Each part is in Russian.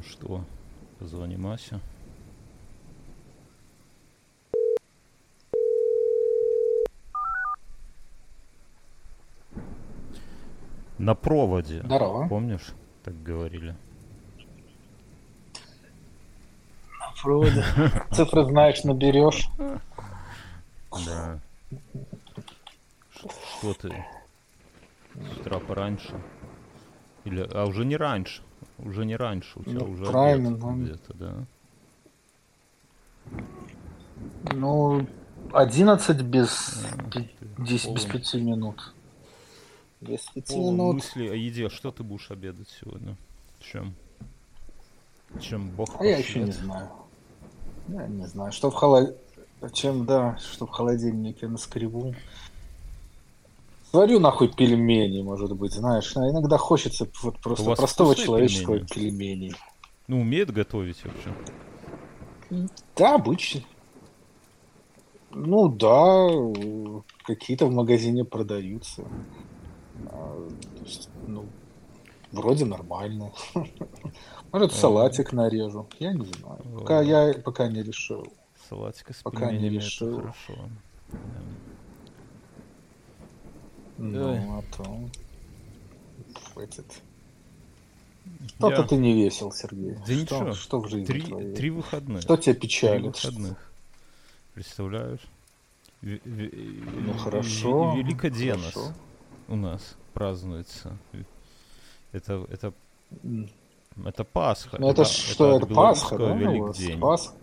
Ну что, позвоним Асе. На проводе. Здорово. Помнишь, так говорили? На проводе. Цифры знаешь, наберешь. Да. Что ты? С утра пораньше? Или, а уже не раньше. Уже не раньше. У тебя Ну, уже обед правильно. где-то, да? Ну, 11 без Полон, 5 минут. Без 5 полон минут. мыслей о еде. Что ты будешь обедать сегодня? Чем? Чем Бог А я еще не пошлет? знаю. Я не знаю. Что в что в холодильнике на скребу. Сварю нахуй пельмени, может быть, знаешь. А иногда хочется вот Так у просто вас простого вкусные человеческого пельмени? пельмени. Ну, умеет готовить вообще? Да, обычно. Ну да, какие-то в магазине продаются. То есть, ну, вроде нормально. Может, О, салатик нарежу. Я не знаю. о, Пока не решил. салатика с Пока не пельменями это решил. хорошо. Да. Ой, Ну, а то этот. Что-то я... ты не весел, Сергей. Да ничего. Что в жизни твоей? Три выходных. Что тебя Три печалит? выходных. Представляешь? Ну, хорошо, Великоденос хорошо. у нас празднуется. Это, это, М. это Пасха. Ну, это Это что, от это Пасха, белорусского да, у вас? Великдень. Пасха?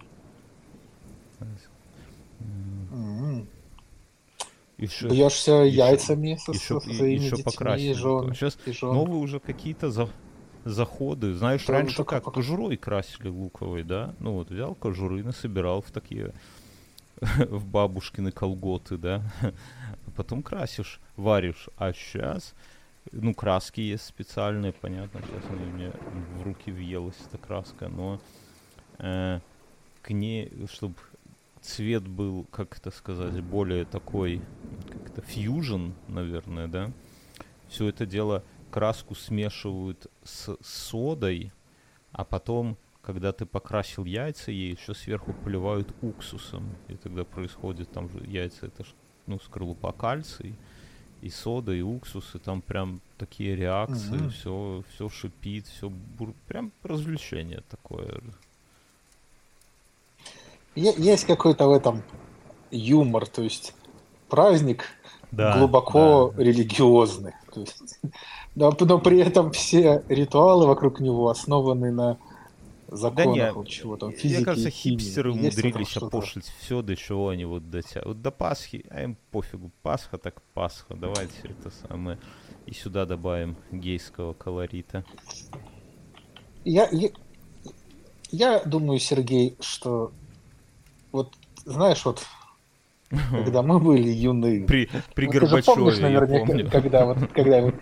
М. Еще, Бьешься еще, яйцами со своими еще детьми покрасили зато. Сейчас и жен. новые уже какие-то заходы. Знаешь, раньше Только как кожурой красили луковой, да? Ну вот взял кожуры, насобирал в такие в бабушкины колготы, да? А потом красишь, варишь. А сейчас, ну, краски есть специальные, понятно, сейчас они мне в руки въелась эта краска, но к ней, чтобы цвет был, как это сказать, более такой, как-то фьюжн, наверное, да? Все это дело, краску смешивают с содой, а потом, когда ты покрасил яйца, ей еще сверху поливают уксусом. И тогда происходит, там же яйца, это ж, ну, скорлупа кальций, и сода, и уксус, и там прям такие реакции, Мгм. все шипит, прям развлечение такое. Есть какой-то в этом юмор, то есть праздник Да, да. глубоко религиозный. То есть, но при этом все ритуалы вокруг него основаны на Да не, законах вот чего там, мне физики и кажется, химии. хипстеры И есть в этом умудрились что-то. опошлить все, до чего они вот дотягивают. Вот до Пасхи, а им пофигу. Пасха так Пасха. Давайте это самое. И сюда добавим гейского колорита. Я, я, я думаю, Сергей, что вот знаешь, вот когда мы были юны, При вот ты же помнишь Горбачеве, я наверняка, помню. когда вот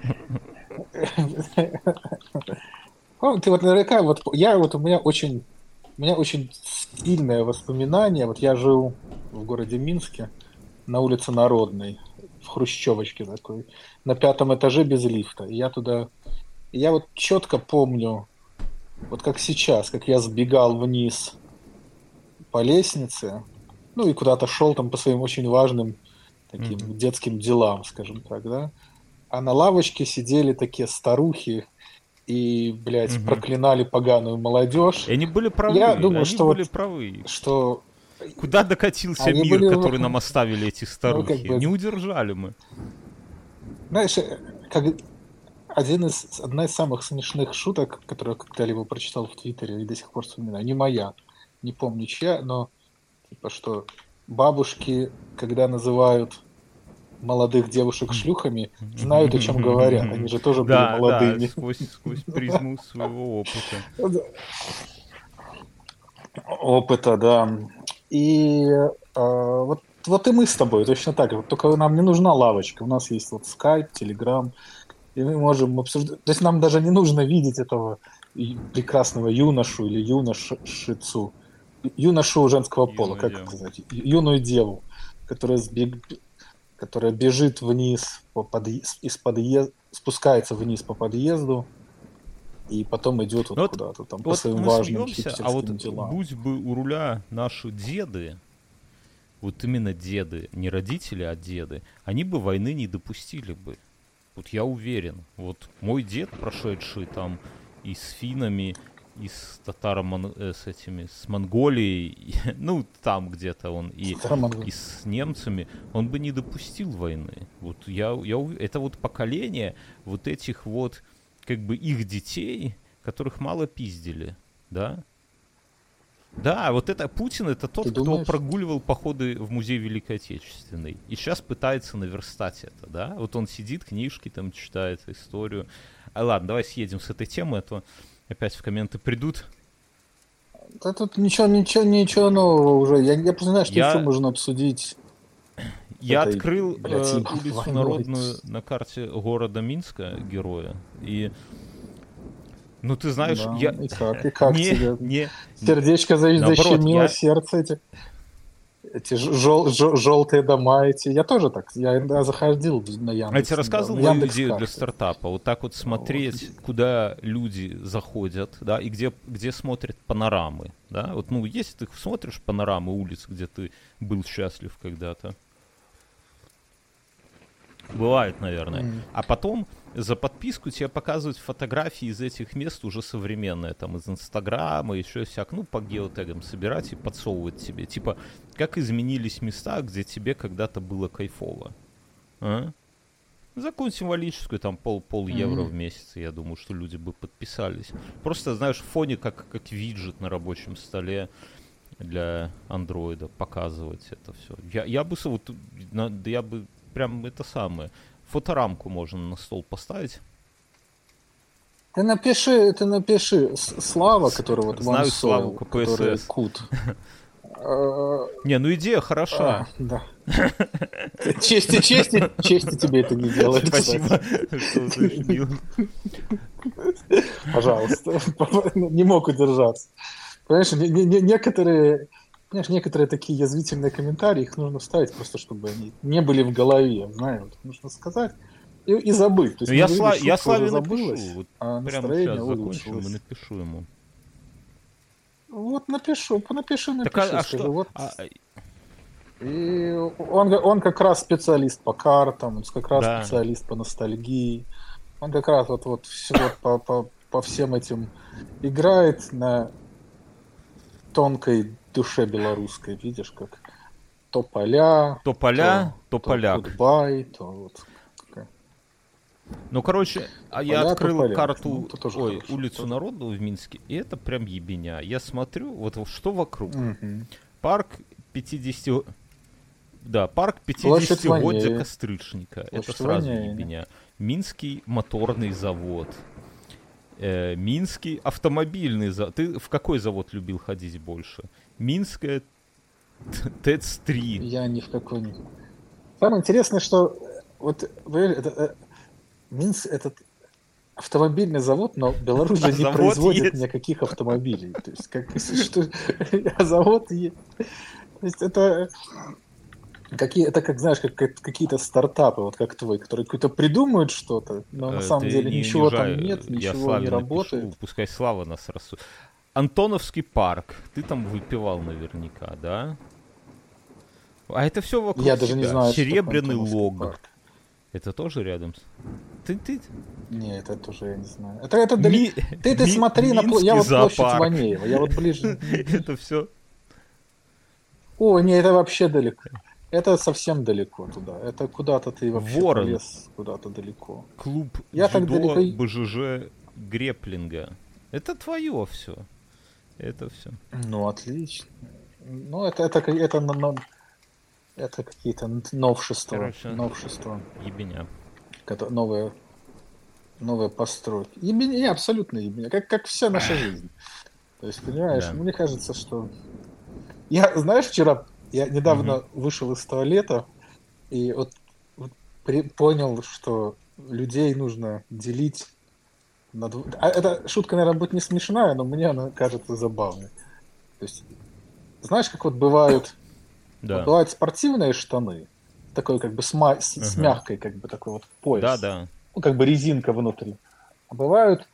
ты вот наверняка, вот я вот у меня очень сильное воспоминание. Вот я жил в городе Минске на улице Народной, в хрущевочке такой, на 5 этаже без лифта. И я вот четко помню, вот как сейчас, как я сбегал вниз по лестнице, ну и куда-то шел там по своим очень важным Мгм. таким детским делам, скажем так, да. А на лавочке сидели такие старухи и, блядь, Мгм. проклинали поганую молодежь. И они были Я правы, думаю, они что были правы. что Куда докатился они мир, были, который нам оставили эти ну, как старухи? бы, Не удержали мы. знаешь, как одна из самых смешных шуток, которую я когда-либо прочитал в Твиттере и до сих пор вспоминаю, не моя, не помню чья, но типа что бабушки, когда называют молодых девушек шлюхами, знают, о чем говорят. Они же тоже были Да, да, молодыми. сквозь призму своего опыта. Опыта, да. И вот и мы с тобой точно так же. Вот только нам не нужна лавочка. У нас есть вот Skype, Telegram, и мы можем обсуждать. То есть нам даже не нужно видеть этого прекрасного юношу или юношицу, юношу женского пола, Юную как деву. сказать, юную деву, которая, которая бежит вниз из подъезда, спускается вниз по подъезду, и потом идет вот Ну вот, куда-то там по вот своим мы важным смеемся, а вот хипстерским делам. будь бы у руля наши деды, вот именно деды, не родители, а деды, они бы войны не допустили бы. Вот я уверен. Вот мой дед, прошедший там и с финнами, и с с этими, с Монголией, ну, там где-то он, и с немцами, он бы не допустил войны. Вот это вот поколение вот этих вот, как бы, их детей, которых мало пиздили, да? Да, вот это Путин, это тот, кто прогуливал походы в музей Великой Отечественной. И сейчас пытается наверстать это, да? Вот он сидит, книжки там читает, историю. Ладно, давай съедем с этой темы, а то опять в комменты придут. Да тут ничего нового уже. Я просто знаю, что еще можно обсудить. Я открыл улицу Народную на карте города Минска, героя, и... Ну, ты знаешь, да, я... И как тебе? Сердечко наоборот, защемило, сердце эти желтые дома эти. Я тоже так. Я иногда заходил на Яндекс. Я тебе рассказывал мою идею для стартапа. Вот так вот смотреть, куда люди заходят, да, и где смотрят панорамы, да. Вот, ну, если ты смотришь панорамы улиц, где ты был счастлив когда-то. Бывает, наверное. А потом за подписку тебе показывают фотографии из этих мест уже современные, там, из Инстаграма, еще всяк, ну, по геотегам собирать и подсовывать тебе. Типа, как изменились места, где тебе когда-то было кайфово. А? За какую символическую, там, пол евро в месяц, я думаю, что люди бы подписались. Просто, знаешь, в фоне, как виджет на рабочем столе для андроида показывать это все. Я бы прям это самое. Фоторамку можно на стол поставить. Ты напиши Слава, который вот знаю Славу КПСС. Кут. Не, ну идея хороша. Да. Чести тебе это не делает. Спасибо, что уточнил. Пожалуйста. Не мог удержаться. Понимаешь, некоторые такие язвительные комментарии, их нужно вставить просто, чтобы они не были в голове, знаешь, вот, нужно сказать и забыть. То есть, я Славе напишу, вот а прямо сейчас закончим и напишу ему. Вот напиши, так, скажи, вот. И он как раз специалист по картам, он как раз специалист по ностальгии, он как раз вот все по всем этим играет на тонкой душе белорусской, видишь, как то поля, то поляк. Гудбай, то вот. Ну, короче, я открыл карту, улицу хорошо. Народную в Минске, и это прям ебеня. Я смотрю, вот что вокруг. Парк 50... Да, парк 50-годия Кострычника. Это сразу ебеня. Минский моторный завод. Минский автомобильный завод. Ты в какой завод любил ходить больше? Минская ТЭЦ-3. Я ни в какой не... Самое интересное, что вот Минск этот автомобильный завод, но Беларусь же не производит никаких автомобилей. То есть, завод есть. То есть это как знаешь, как какие-то стартапы, вот как твой, которые какое-то придумают что-то, но на самом деле ничего там нет, ничего не работает. Напишу, пускай Слава нас рассудит. Антоновский парк. Ты там выпивал наверняка, да? А это все вокруг Я даже не знаю, Серебряный лог. Это тоже рядом? Ты? Не, это тоже я не знаю. Это далеко. Ты смотри на площадь. Я вот площадь Ванеева. Я вот ближе. Это все. О, не, это вообще далеко. Это совсем далеко туда. Это куда-то ты вообще полез куда-то далеко. Клуб дзюдо, БЖЖ Греплинга. Это твое все. Это все. Ну, отлично. Ну, это какие-то новшества. Короче, новшества. Ебеня. Новые постройки. Ебеня, абсолютно ебеня. Как вся наша жизнь. То есть, понимаешь, мне кажется, что... Знаешь, вчера я недавно вышел из туалета и вот понял, что людей нужно делить на эта шутка, наверное, будет не смешная, но мне она кажется забавной. То есть, знаешь, как вот бывают спортивные штаны, такой как бы с мягкой, как бы такой вот пояс. Да. Ну, как бы резинка внутри. А бывают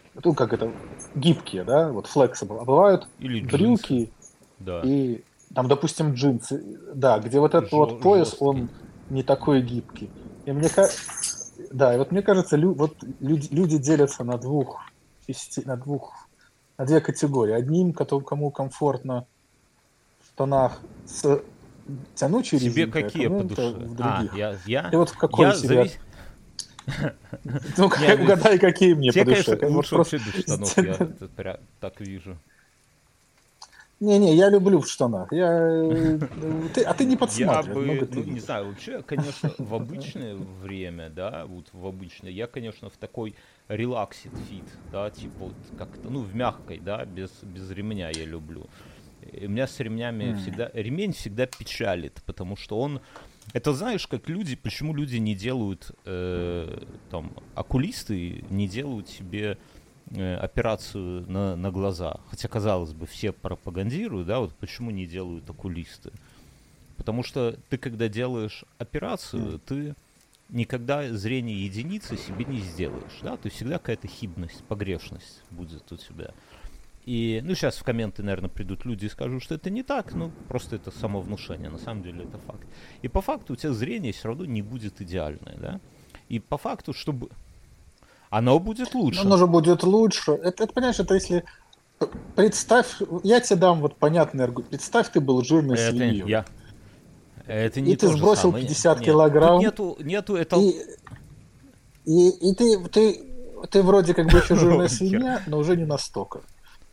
ну, как это, гибкие, да, вот flexible, а бывают Или джинсы, брюки да, и, там, допустим, джинсы, да, где вот этот вот пояс, жесткие. он не такой гибкий. И да, и вот мне кажется, вот люди делятся на двух, на две категории. Одним, кому комфортно в штанах с тянучей Тебе резинкой, а какие по кому-то душе? в А, других. я, Ты вот в какой я себе... завис... Ну, Не, ну, угадай, какие мне по тебе, душе. конечно, Вот лучше просто... вообще без штанов, я это так вижу. Не-не, я люблю в штанах. А ты не Я подсматривай, много бы, ты ну, не видишь. знаю, вообще, конечно, в обычное время, да, вот в обычное, я, конечно, в такой relaxed fit, да, типа вот как-то, ну, в мягкой, да, без ремня я люблю. И у меня с ремнями всегда, ремень всегда печалит, потому что он, это знаешь, как люди, почему люди не делают, там, окулисты не делают себе операцию на глаза. Хотя, казалось бы, все пропагандируют, да, вот почему не делают окулисты. Потому что ты, когда делаешь операцию, ты никогда зрение единицы себе не сделаешь, да, то есть всегда какая-то хибность, погрешность будет у тебя. И, ну, сейчас в комменты, наверное, придут люди и скажут, что это не так, ну, просто это самовнушение, на самом деле это факт. И по факту у тебя зрение все равно не будет идеальное, да. И по факту, чтобы... Оно будет Но лучше. оно же будет лучше. Это, понимаешь, это если... Представь, я тебе дам вот понятный аргумент. Представь, ты был жирной Это свиньей. я... Это И не ты то же сбросил самое. 50 Нет, тут килограмм, нету это... и, и ты вроде как бы еще жирная Нихера. свинья, но уже не настолько.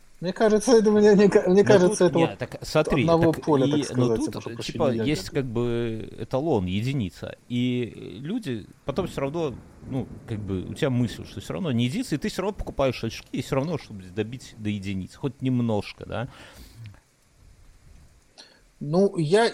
Мне Но кажется, тут, это не, вот так смотри, одного так поля, так и, но сказать, я тут, прошу типа, прощения, есть ягоды. как бы эталон, единица. И люди потом все равно, ну, как бы, у тебя мысль, что все равно не единица, и ты все равно покупаешь очки, и все равно, чтобы добить до единицы, хоть немножко, да. Ну,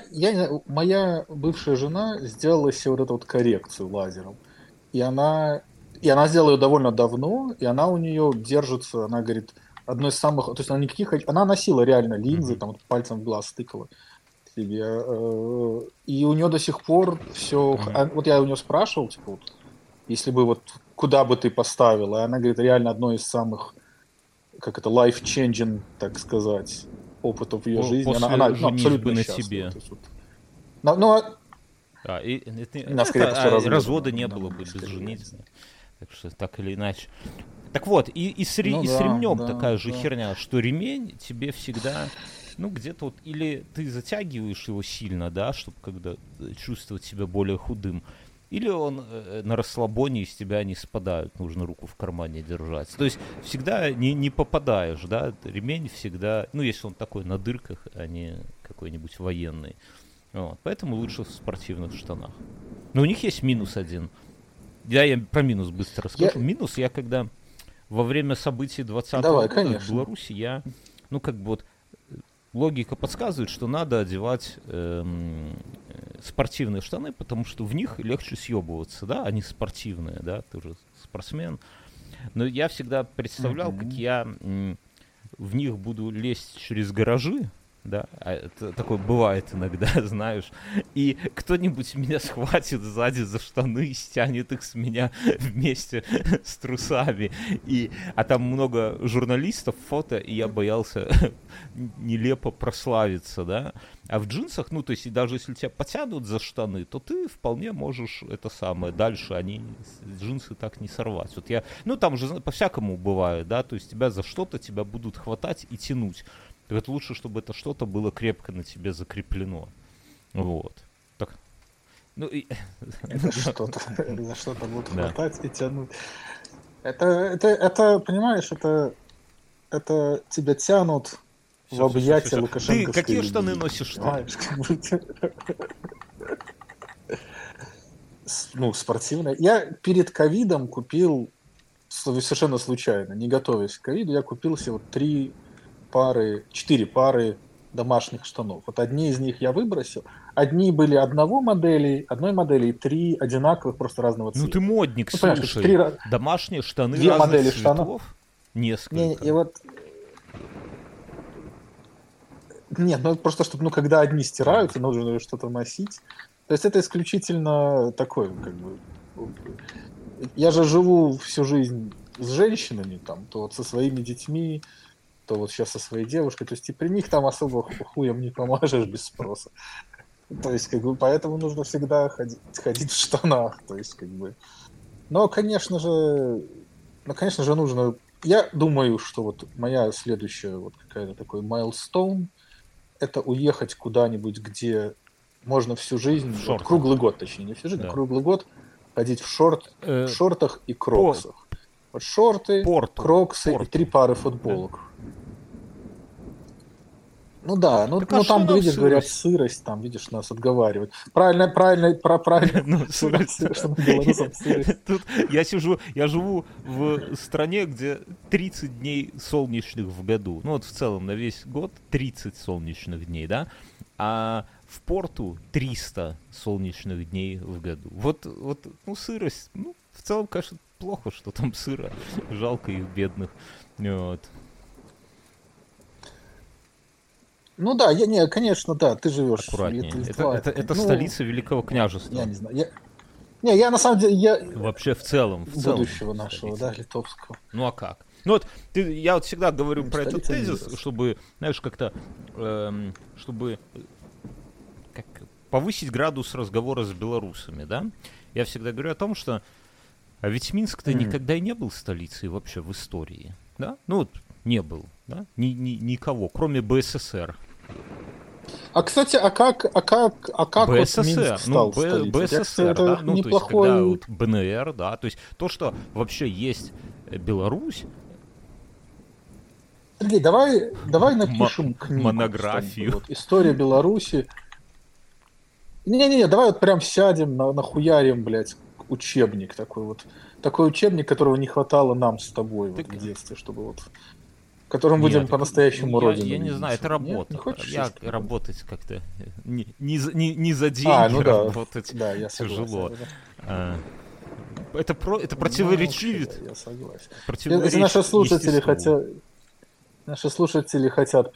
моя бывшая жена сделала себе вот эту вот коррекцию лазером. И она сделала ее довольно давно, и она у нее держится, она говорит, одной из самых, то есть она она носила реально линзы, Мгм. там вот пальцем в глаз тыкала себе, и у нее до сих пор все, Мгм. вот я у нее спрашивал, типа, вот, если бы вот, куда бы ты поставила, и она говорит, реально одно из самых, как это, life-changing, так сказать, опытов в ее жизни, После ну, женитьбы абсолютно на счастлива, тебе. то есть вот, ну, И это, она скорее после развода, развода не было бы намного без скорее, я не женитьбы. знаю. Так что так или иначе. Так вот, Ну и с да, ремнем да, такая же да. херня, что ремень тебе всегда, ну, где-то вот, или ты затягиваешь его сильно, да, чтобы когда чувствовать себя более худым, или он на расслабоне из тебя не спадают, нужно руку в кармане держать. То есть всегда не попадаешь, да, ремень всегда, ну, если он такой на дырках, а не какой-нибудь военный. Вот, поэтому лучше в спортивных штанах. Но у них есть минус один. Я про минус быстро Я... расскажу. Минус, я когда во время событий 2020 Давай, года в конечно. Беларуси я, ну, как бы вот, логика подсказывает, что надо одевать спортивные штаны, потому что в них легче съебываться, да, они спортивные, да, ты же спортсмен. Но я всегда представлял, как Мгм. я в них буду лезть через гаражи, да, а это такое бывает иногда, знаешь, и кто-нибудь меня схватит сзади за штаны и стянет их с меня вместе с трусами, а там много журналистов, фото, и я боялся нелепо прославиться, да, а в джинсах, ну, то есть, и даже если тебя потянут за штаны, то ты вполне можешь это самое, дальше джинсы так не сорвать. Вот я, ну, там же по-всякому бывает, да, то есть тебя за что-то тебя будут хватать и тянуть. Так это лучше, чтобы это что-то было крепко на тебе закреплено. Вот. Так, ну и... Это что-то, за что-то будут Да. хватать и тянуть. Это, понимаешь, это тебя тянут в Все, все, все, все, объятия все. Ты лукашенковской какие штаны любви. носишь ты? Понимаешь? Ну, спортивная. Я перед ковидом купил, совершенно случайно, не готовясь к ковиду, я купил себе вот 4 пары домашних штанов. Вот одни из них я выбросил. Одной модели и 3 одинаковых, просто разного Ну ты цвета. модник, Ну, понимаешь, короче, слушай. Домашние штаны две разных модели штанов. цветов? Не, и Несколько. вот нет, ну просто чтобы, ну, когда одни Ага. стираются, нужно что-то носить. То есть это исключительно такое, как бы. Я же живу всю жизнь с женщинами, там, то вот со своими детьми, то вот сейчас со своей девушкой. То есть и при них там особо хуем не поможешь без спроса. То есть, как бы, поэтому нужно всегда ходить в штанах. То есть, как бы. Но, конечно же, нужно. Я думаю, что вот моя следующая вот какая-то такой майлстоун это уехать куда-нибудь, где можно всю жизнь, В вот шортах. круглый год, точнее, не всю жизнь, а Да. круглый год ходить в шортах и По кроксах. Вот шорты, порту. кроксы и Порту. 3 пары Да. футболок. Ну да, Так а что там, нам видишь, говорят, сырость? сырость, там, видишь, нас отговаривают. Правильно, Ну, что нам сырость. что нам белорусам сырость. Тут я живу в стране, где 30 дней солнечных в году. Ну вот в целом на весь год 30 солнечных дней, да? А в порту 300 солнечных дней в году. Вот, ну, сырость. Ну, в целом, конечно, плохо, что там сыро. Жалко их, бедных. Вот. Ну да, не, конечно, да, ты живешь Аккуратнее. Литва, Это ну, столица Великого княжества. я не знаю, я на самом деле, Вообще в целом будущего нашего, столица. да, литовского. Ну а как? Ну вот, я вот всегда говорю про этот Столица тезис, мира. чтобы, знаешь, как-то, чтобы как, повысить градус разговора с белорусами, да? Я всегда говорю о том, что а ведь Минск-то никогда и не был столицей вообще в истории, да? Ну вот, не был, да? Никого, кроме БССР. А, кстати, как вот Минск БССР, ну, стал столицей? Вот я, кстати, БССР, да, это ну, то есть, когда неплохой... вот БНР, да, то есть, то, что вообще есть Беларусь, Сергей, давай напишем книгу монографию. Вот, история Беларуси. Не-не-не, давай вот прям сядем, нахуярим, блядь, учебник такой вот. Такой учебник, которого не хватало нам с тобой вот в детстве, чтобы вот... Которым будем Нет, по-настоящему родину я не видеть. знаю, это Нет, не работа. хочешь? Я работать как-то не за деньги Ну да, работать да, я согласен. тяжело. А, это Ну, противоречивит. вообще, да, я согласен. Если Противоречит естеству. наши слушатели хотят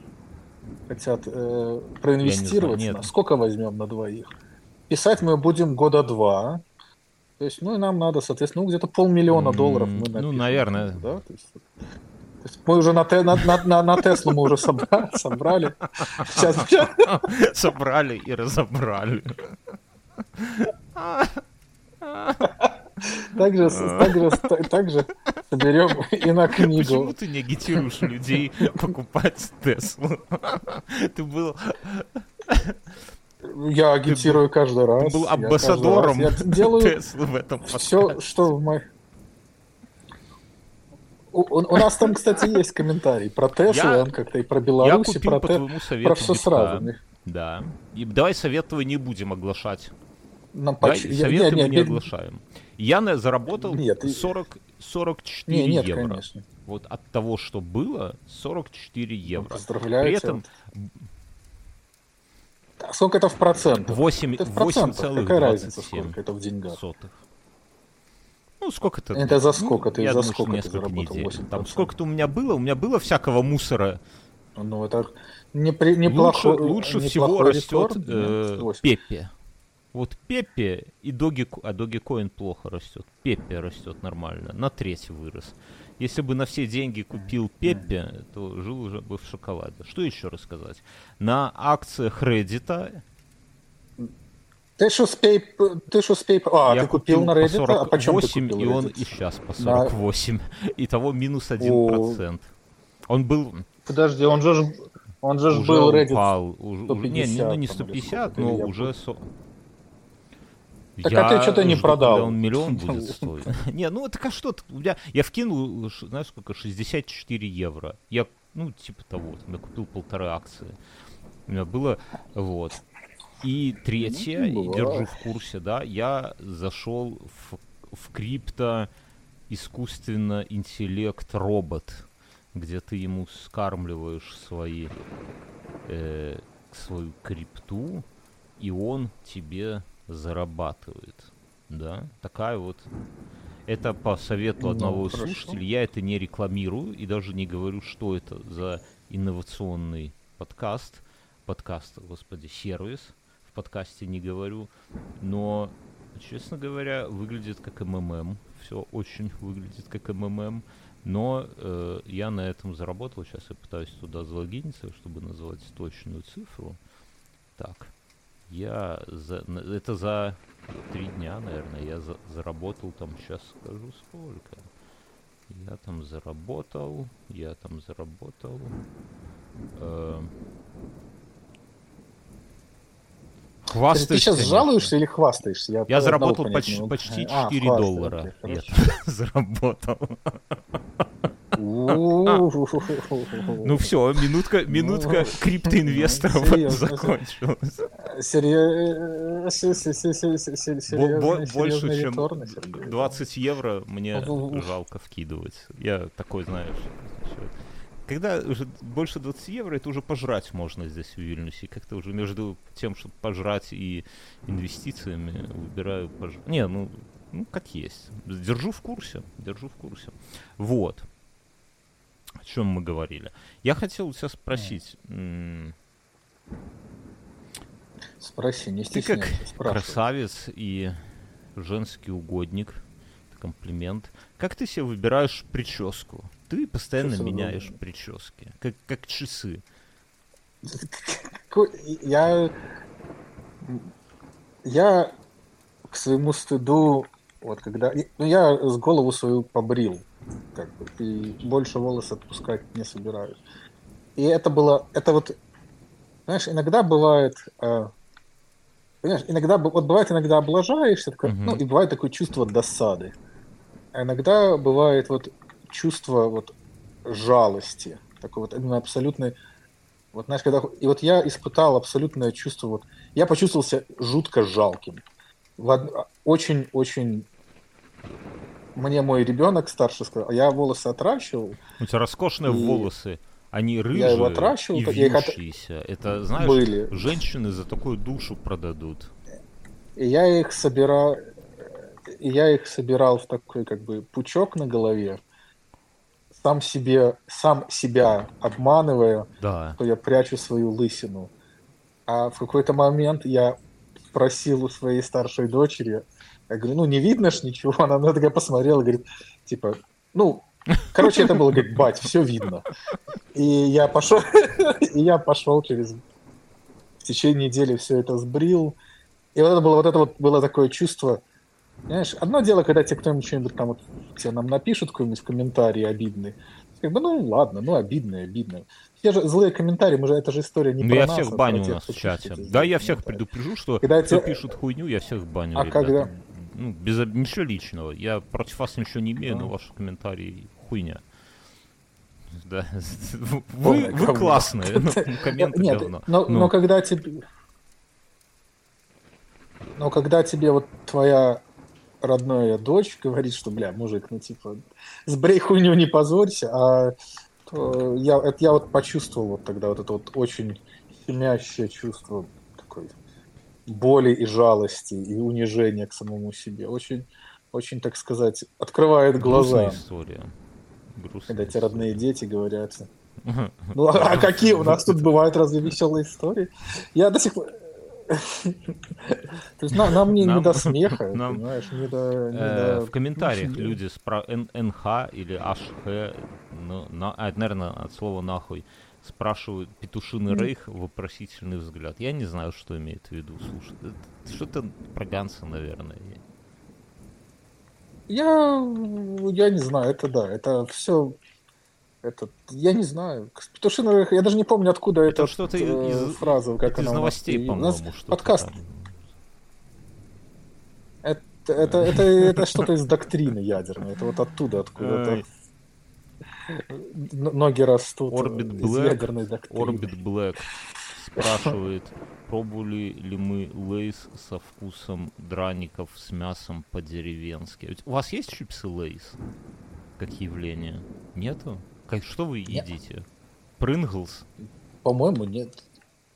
Я не знаю, проинвестировать, нет. сколько возьмем на двоих? Писать мы будем года 2. То есть, ну, и нам надо, соответственно, где-то $500 000 мы напишем. Ну, наверное. Да? То есть мы уже на Теслу мы уже собрали. Сейчас. Собрали и разобрали. Также соберем и на книгу. Почему ты не агитируешь людей покупать Теслу? Ты был... Я агитирую каждый раз. Ты был амбассадором Я делаю Теслы в этом подкасте. все, что в моих... У нас там, кстати, есть комментарий про Теслу, он как-то и про Беларусь, и купил по твоему совету про все битка. сразу. Да. И давай советовать не будем оглашать. Советы мы не оглашаем. Я заработал 44 нет, евро. Конечно. Вот от того, что было, 44 евро. Поздравляю. При этом... Сколько это в процентах? 8,27. Какая разница, сколько это в деньгах? Ну, сколько это? Это за сколько ты, я за думаю, сколько ты несколько заработал недель. 8%? Там сколько-то у меня было всякого мусора. Ну, это неплохо. Лучше всего растет Пепе. Вот Пепе и Dogecoin плохо растет. Пепе растет нормально, на треть вырос. Если бы на все деньги купил Пепе, то жил уже бы в шоколаде. Что еще рассказать? На акциях Reddit... Ты что с PayPal? Ты купил на Reddit? По 48, а почем ты купил и он и сейчас по 48. Итого минус 1%. Он был... Подожди, он же уже был Reddit упал. 150, не 150, но уже... Так а ты что-то не продал. Когда он миллион будет стоить. Не, ну так а что? Я вкинул, знаешь сколько, 64 евро. Я, типа того, я купил 1,5 акции. У меня было, вот. И третье, держу в курсе, да, я зашел в крипто искусственно интеллект робот, где ты ему скармливаешь свою крипту, и он тебе зарабатывает, да, такая вот. Это по совету одного из слушателей, я это не рекламирую и даже не говорю, что это за инновационный сервис, в подкасте не говорю, но честно говоря, выглядит как МММ. Все очень выглядит как МММ. Но я на этом заработал. Сейчас я пытаюсь туда залогиниться, чтобы назвать точную цифру. Так. Это за 3 дня, наверное, я заработал там, сейчас скажу сколько. Я там заработал. Хвастаюсь, Ты сейчас конечно. жалуешься или хвастаешься? Я заработал почти $4. Окей, Я заработал. Ну все, минутка криптоинвесторов закончилась. Больше, чем 20 евро мне жалко вкидывать. Я такой, знаешь, когда уже больше 20 евро, это уже пожрать можно здесь в Вильнюсе. Как-то уже между тем, чтобы пожрать и инвестициями выбираю пожрать. Не, ну как есть. Держу в курсе. Вот. О чем мы говорили. Я хотел у тебя спросить. Спроси, не Ты стесняйся. как красавец и женский угодник, это комплимент. Как ты себе выбираешь прическу? Ты постоянно меняешь прически, как часы. Я к своему стыду, вот когда... Ну, я с голову свою побрил, как бы, и больше волос отпускать не собираюсь. И это вот, знаешь, иногда бывает, понимаешь, бывает иногда облажаешься, ну, и бывает такое чувство досады. А иногда бывает вот чувство вот жалости, такой вот именно абсолютной, вот знаешь, когда... И вот я испытал абсолютное чувство, вот, я почувствовал себя жутко жалким. Очень-очень... Мне мой ребенок старший сказал, я волосы отращивал. У тебя роскошные волосы, они рыжие я его отращивал, и вьющиеся. Это, знаешь, были. Женщины за такую душу продадут. И я их собирал в такой как бы пучок на голове, сам себя обманывая, да. что я прячу свою лысину. А в какой-то момент я спросил у своей старшей дочери, я говорю, ну не видно ж ничего, она такая посмотрела, говорит, типа, ну, короче, это было, говорит, бать, все видно. И я пошел в течение недели все это сбрил. И вот это было такое чувство, знаешь, одно дело, когда тебе кто-нибудь что-нибудь там вот тебе нам напишут какой-нибудь комментарий обидный, как бы, ну ладно, ну обидно. Все же злые комментарии, это же история не про я нас, всех баню у нас в чате. Да, я всех предупрежу, что кто пишет хуйню, я всех баню, ребята. Когда... Ну, без ничего личного. Я против вас ничего не имею, но ваши комментарии хуйня. Да. Вы классные, но комменты говно. Но когда тебе вот твоя родная дочь говорит, что, бля, мужик, ну типа, сбрей хуйню, не позорься, я вот почувствовал вот тогда вот это вот очень щемящее чувство такой боли и жалости, и унижения к самому себе. Очень, очень, так сказать, открывает глаза. Грустная история. Когда тебе родные дети говорят. Ну, а какие у нас тут бывают разве веселые истории? Я до сих пор... То есть нам не до смеха, понимаешь, не до... В комментариях люди НХ или HH, наверное, от слова нахуй, спрашивают «Петушиный рейх?» вопросительный взгляд. Я не знаю, что имеет в виду. Слушай, что-то про Ганса, наверное. Я не знаю, это все... я не знаю. Петушиный рейх, я даже не помню, откуда это что-то фраза, как из она новостей, по-моему, что-то подкаст. Там. Это что-то из доктрины ядерной. Это вот оттуда, откуда-то ноги растут из ядерной доктрины. Орбит Блэк спрашивает, пробовали ли мы лейс со вкусом драников с мясом по-деревенски. У вас есть чипсы лейс как явление? Нету? Что вы едите? Принглс? По-моему, нет.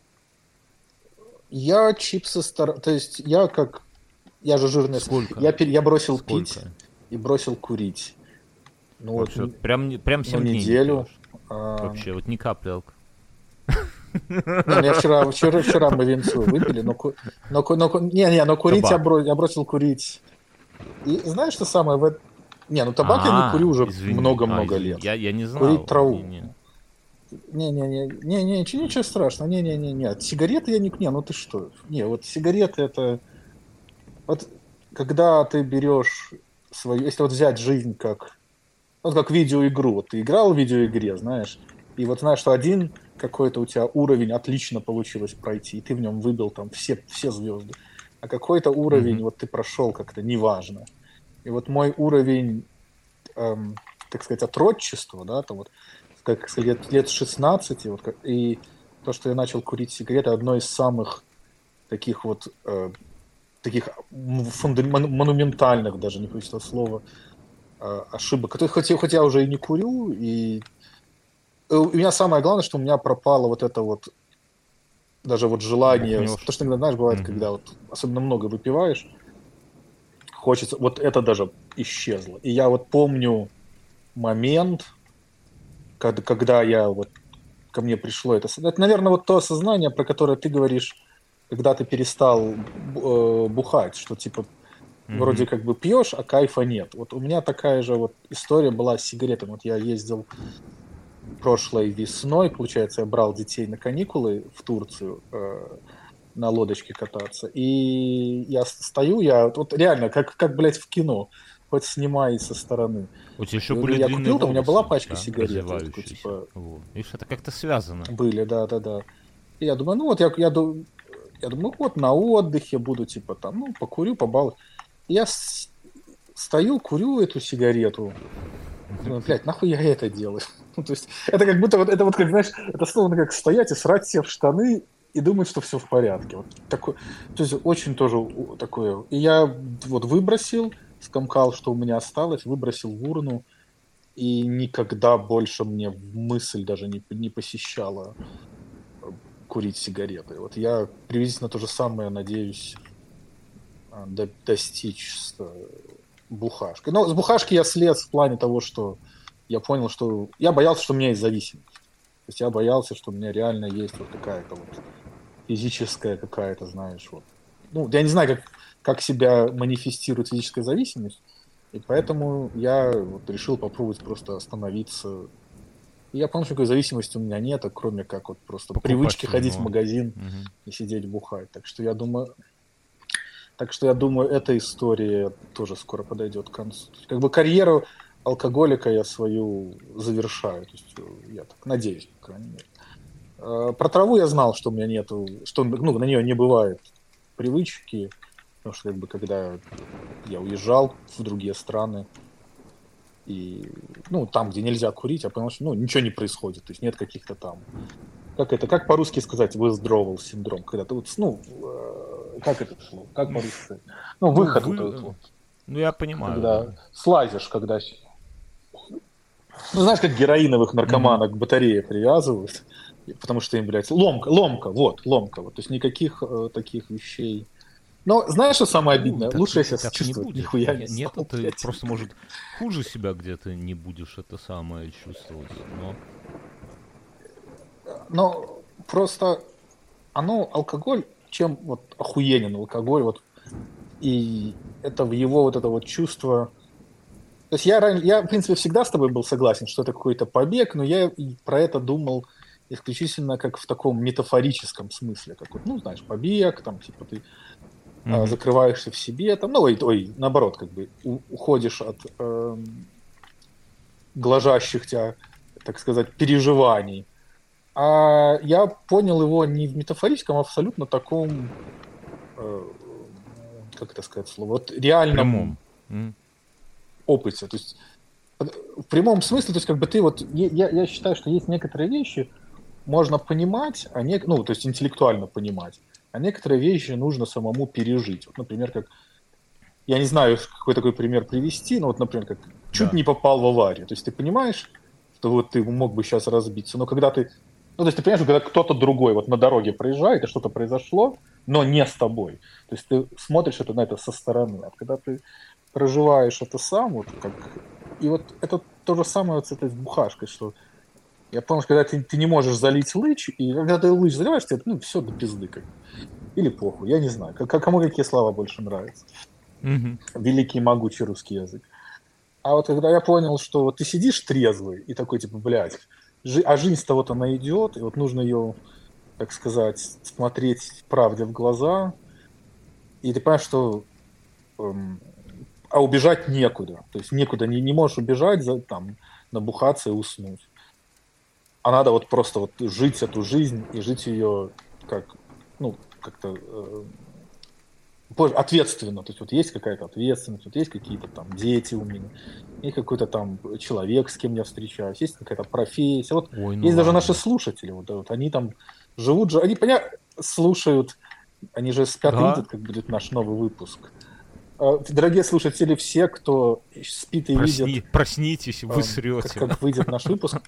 Я чипсы то есть я же жирный. Сколько? Я бросил пить и бросил курить. Ну, вот, прям 7 дней неделю. Вообще, вот ни капли Не, ну я вчера мы винцу выпили, но курить Табак. я бросил курить. И знаешь, что самое? Не, ну табак я не А, курю уже извини. много-много Извини. лет. Я не Курить знал. траву. Не-не. Ничего страшного. Не. Сигареты я не, ну ты что? Не, вот сигареты это... Вот когда ты берешь свою... Если вот взять жизнь как... Вот как видеоигру. Вот ты играл в видеоигре, знаешь, и вот знаешь, что один какой-то у тебя уровень отлично получилось пройти, и ты в нем выбил там все звезды. А какой-то уровень Мгм. вот ты прошел как-то неважно. И вот мой уровень, так сказать, отрочества, да, там вот, как сказать, лет 16, вот, и то, что я начал курить сигареты, одно из самых таких вот таких монументальных, даже не хочется слова, ошибок, которые хоть я уже и не курю, и у меня самое главное, что у меня пропало вот это вот даже вот желание, Бухнешь. то, что иногда, знаешь, бывает, Мгм. когда вот особенно много выпиваешь, хочется, вот это даже исчезло. И я вот помню момент, когда я вот ко мне пришло это, наверное, вот то осознание, про которое ты говоришь, когда ты перестал бухать, что типа вроде Мгм. как бы пьешь, а кайфа нет. Вот у меня такая же вот история была с сигаретами. Вот я ездил прошлой весной, получается, я брал детей на каникулы в Турцию на лодочке кататься, и я стою, я вот реально, как, блядь, в кино, хоть снимай со стороны. У тебя И еще говорю, были я длинные купил, там у меня была волосы, пачка да, сигарет, я такой, развивающиеся. типа, Вот. Видишь, это как-то связано. были, да. И я думаю, ну вот я думаю, вот на отдыхе буду, типа, там, ну, покурю, побалую. И я стою, курю эту сигарету, думаю, блядь, нахуй я это делаю? Ну, то есть, это как будто, вот, это вот, как, знаешь, это словно как стоять и срать себе в штаны и думать, что все в порядке. Вот такой, то есть, очень тоже такое. И я вот выбросил, скомкал, что у меня осталось, выбросил в урну, и никогда больше мне в мысль даже не посещала курить сигареты. Вот я приблизительно то же самое надеюсь достичь с бухашкой. Но с бухашки я слез в плане того, что я понял, что я боялся, что у меня есть зависимость. То есть я боялся, что у меня реально есть вот какая-то вот физическая какая-то, знаешь, вот. Ну, я не знаю, как себя манифестирует физическая зависимость, и поэтому я вот решил попробовать просто остановиться. И я понял, что никакой зависимости у меня нет, кроме как вот просто Покупать привычки из ходить в него. магазин Мгм. и сидеть бухать. Так что я думаю, эта история тоже скоро подойдет к концу. То есть, как бы карьеру алкоголика я свою завершаю. То есть, я так надеюсь, по крайней мере. Про траву я знал, что у меня нету, что ну, на нее не бывает привычки, потому что как бы когда я уезжал в другие страны, и ну, там, где нельзя курить, я понял, что ну, ничего не происходит, то есть нет каких-то там, как по-русски сказать, withdrawal синдром, когда ты вот, ну, как это слово, как по-русски сказать? Ну, Ну, выход вот этот вот, ну, я понимаю, когда да. слазишь, когда, ну, знаешь, как героиновых Мгм. наркоманок к батарее привязывают, потому что им, блядь, ломка, вот, то есть никаких таких вещей. Но знаешь, что самое Ну, обидное? так, Лучше я себя так не чувствовать будет. нихуя не Нет, стал, ты блядь. просто, может, хуже себя где-то не будешь это самое чувствовать. Но Но просто алкоголь, чем вот охуенен алкоголь, вот, и это в его вот это вот чувство. То есть я, в принципе, всегда с тобой был согласен, что это какой-то побег, но я и про это думал исключительно как в таком метафорическом смысле, как вот, ну, знаешь, побег, там, типа, ты мгм. закрываешься в себе, там, ну, наоборот, как бы уходишь от гложащих тебя, так сказать, переживаний. А я понял его не в метафорическом, а в абсолютно таком, э, как это сказать слово, вот реальном Прямом. М. опыте. То есть в прямом смысле, то есть как бы ты вот, я считаю, что есть некоторые вещи, можно понимать, ну, то есть интеллектуально понимать, а некоторые вещи нужно самому пережить. Вот, например, как, я не знаю, какой такой пример привести, но вот, например, как чуть Да. не попал в аварию. То есть ты понимаешь, что вот ты мог бы сейчас разбиться, но когда ты, ну, то есть ты понимаешь, что когда кто-то другой вот на дороге проезжает, и что-то произошло, но не с тобой. То есть ты смотришь на это со стороны. А когда ты проживаешь это сам, вот как... И вот это то же самое вот с этой бухашкой, что Я помню, что когда ты не можешь залить лыч, и когда ты лыч заливаешь, тебе, ну, все до пизды как бы. Или похуй, я не знаю. Кому какие слова больше нравятся. Мгм. Великий могучий русский язык. А вот когда я понял, что вот ты сидишь трезвый и такой, типа, блядь, а жизнь-то вот она идет, и вот нужно ее, так сказать, смотреть правде в глаза, и ты понимаешь, что эм, а убежать некуда. То есть некуда, не можешь убежать, там, набухаться и уснуть. А надо вот просто вот жить эту жизнь и жить ее как, ну, как-то ответственно. То есть вот есть какая-то ответственность, вот есть какие-то там дети у меня, есть какой-то там человек, с кем я встречаюсь, есть какая-то профессия. Вот Ой, ну есть даже наши ладно. слушатели, вот они там живут, они, понятно, слушают, они же спят и Ага. видят, как будет наш новый выпуск. Дорогие слушатели, все, кто спит и видит, Проснитесь, вы срете. как выйдет наш выпуск,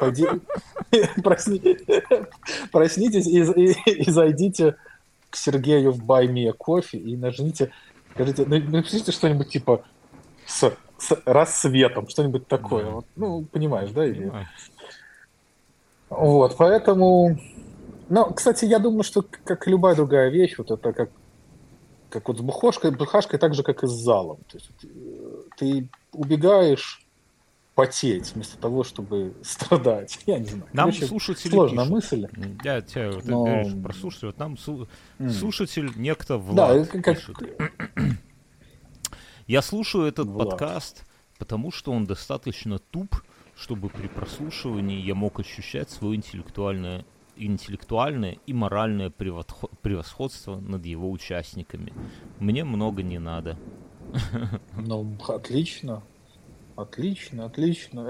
проснитесь и зайдите к Сергею в Buy Me a Coffee и нажмите, скажите, напишите что-нибудь типа с рассветом, что-нибудь такое. Да. Вот, ну, понимаешь, да, идею? Понимаю. Вот, поэтому... Ну, кстати, я думаю, что как и любая другая вещь, вот это как вот с бухашкой так же, как и с залом. То есть ты убегаешь потеть вместо того, чтобы страдать. Я не знаю. Нам Короче, слушатели сложная пишут. мысль, Я тебя вот ты но... говоришь про слушателей. Вот нам м, слушатель некто Да, Влад как пишет. Я слушаю этот Влад. подкаст, потому что он достаточно туп, чтобы при прослушивании я мог ощущать свое интеллектуальное и моральное превосходство над его участниками. Мне много не надо. Ну, отлично. Отлично, отлично.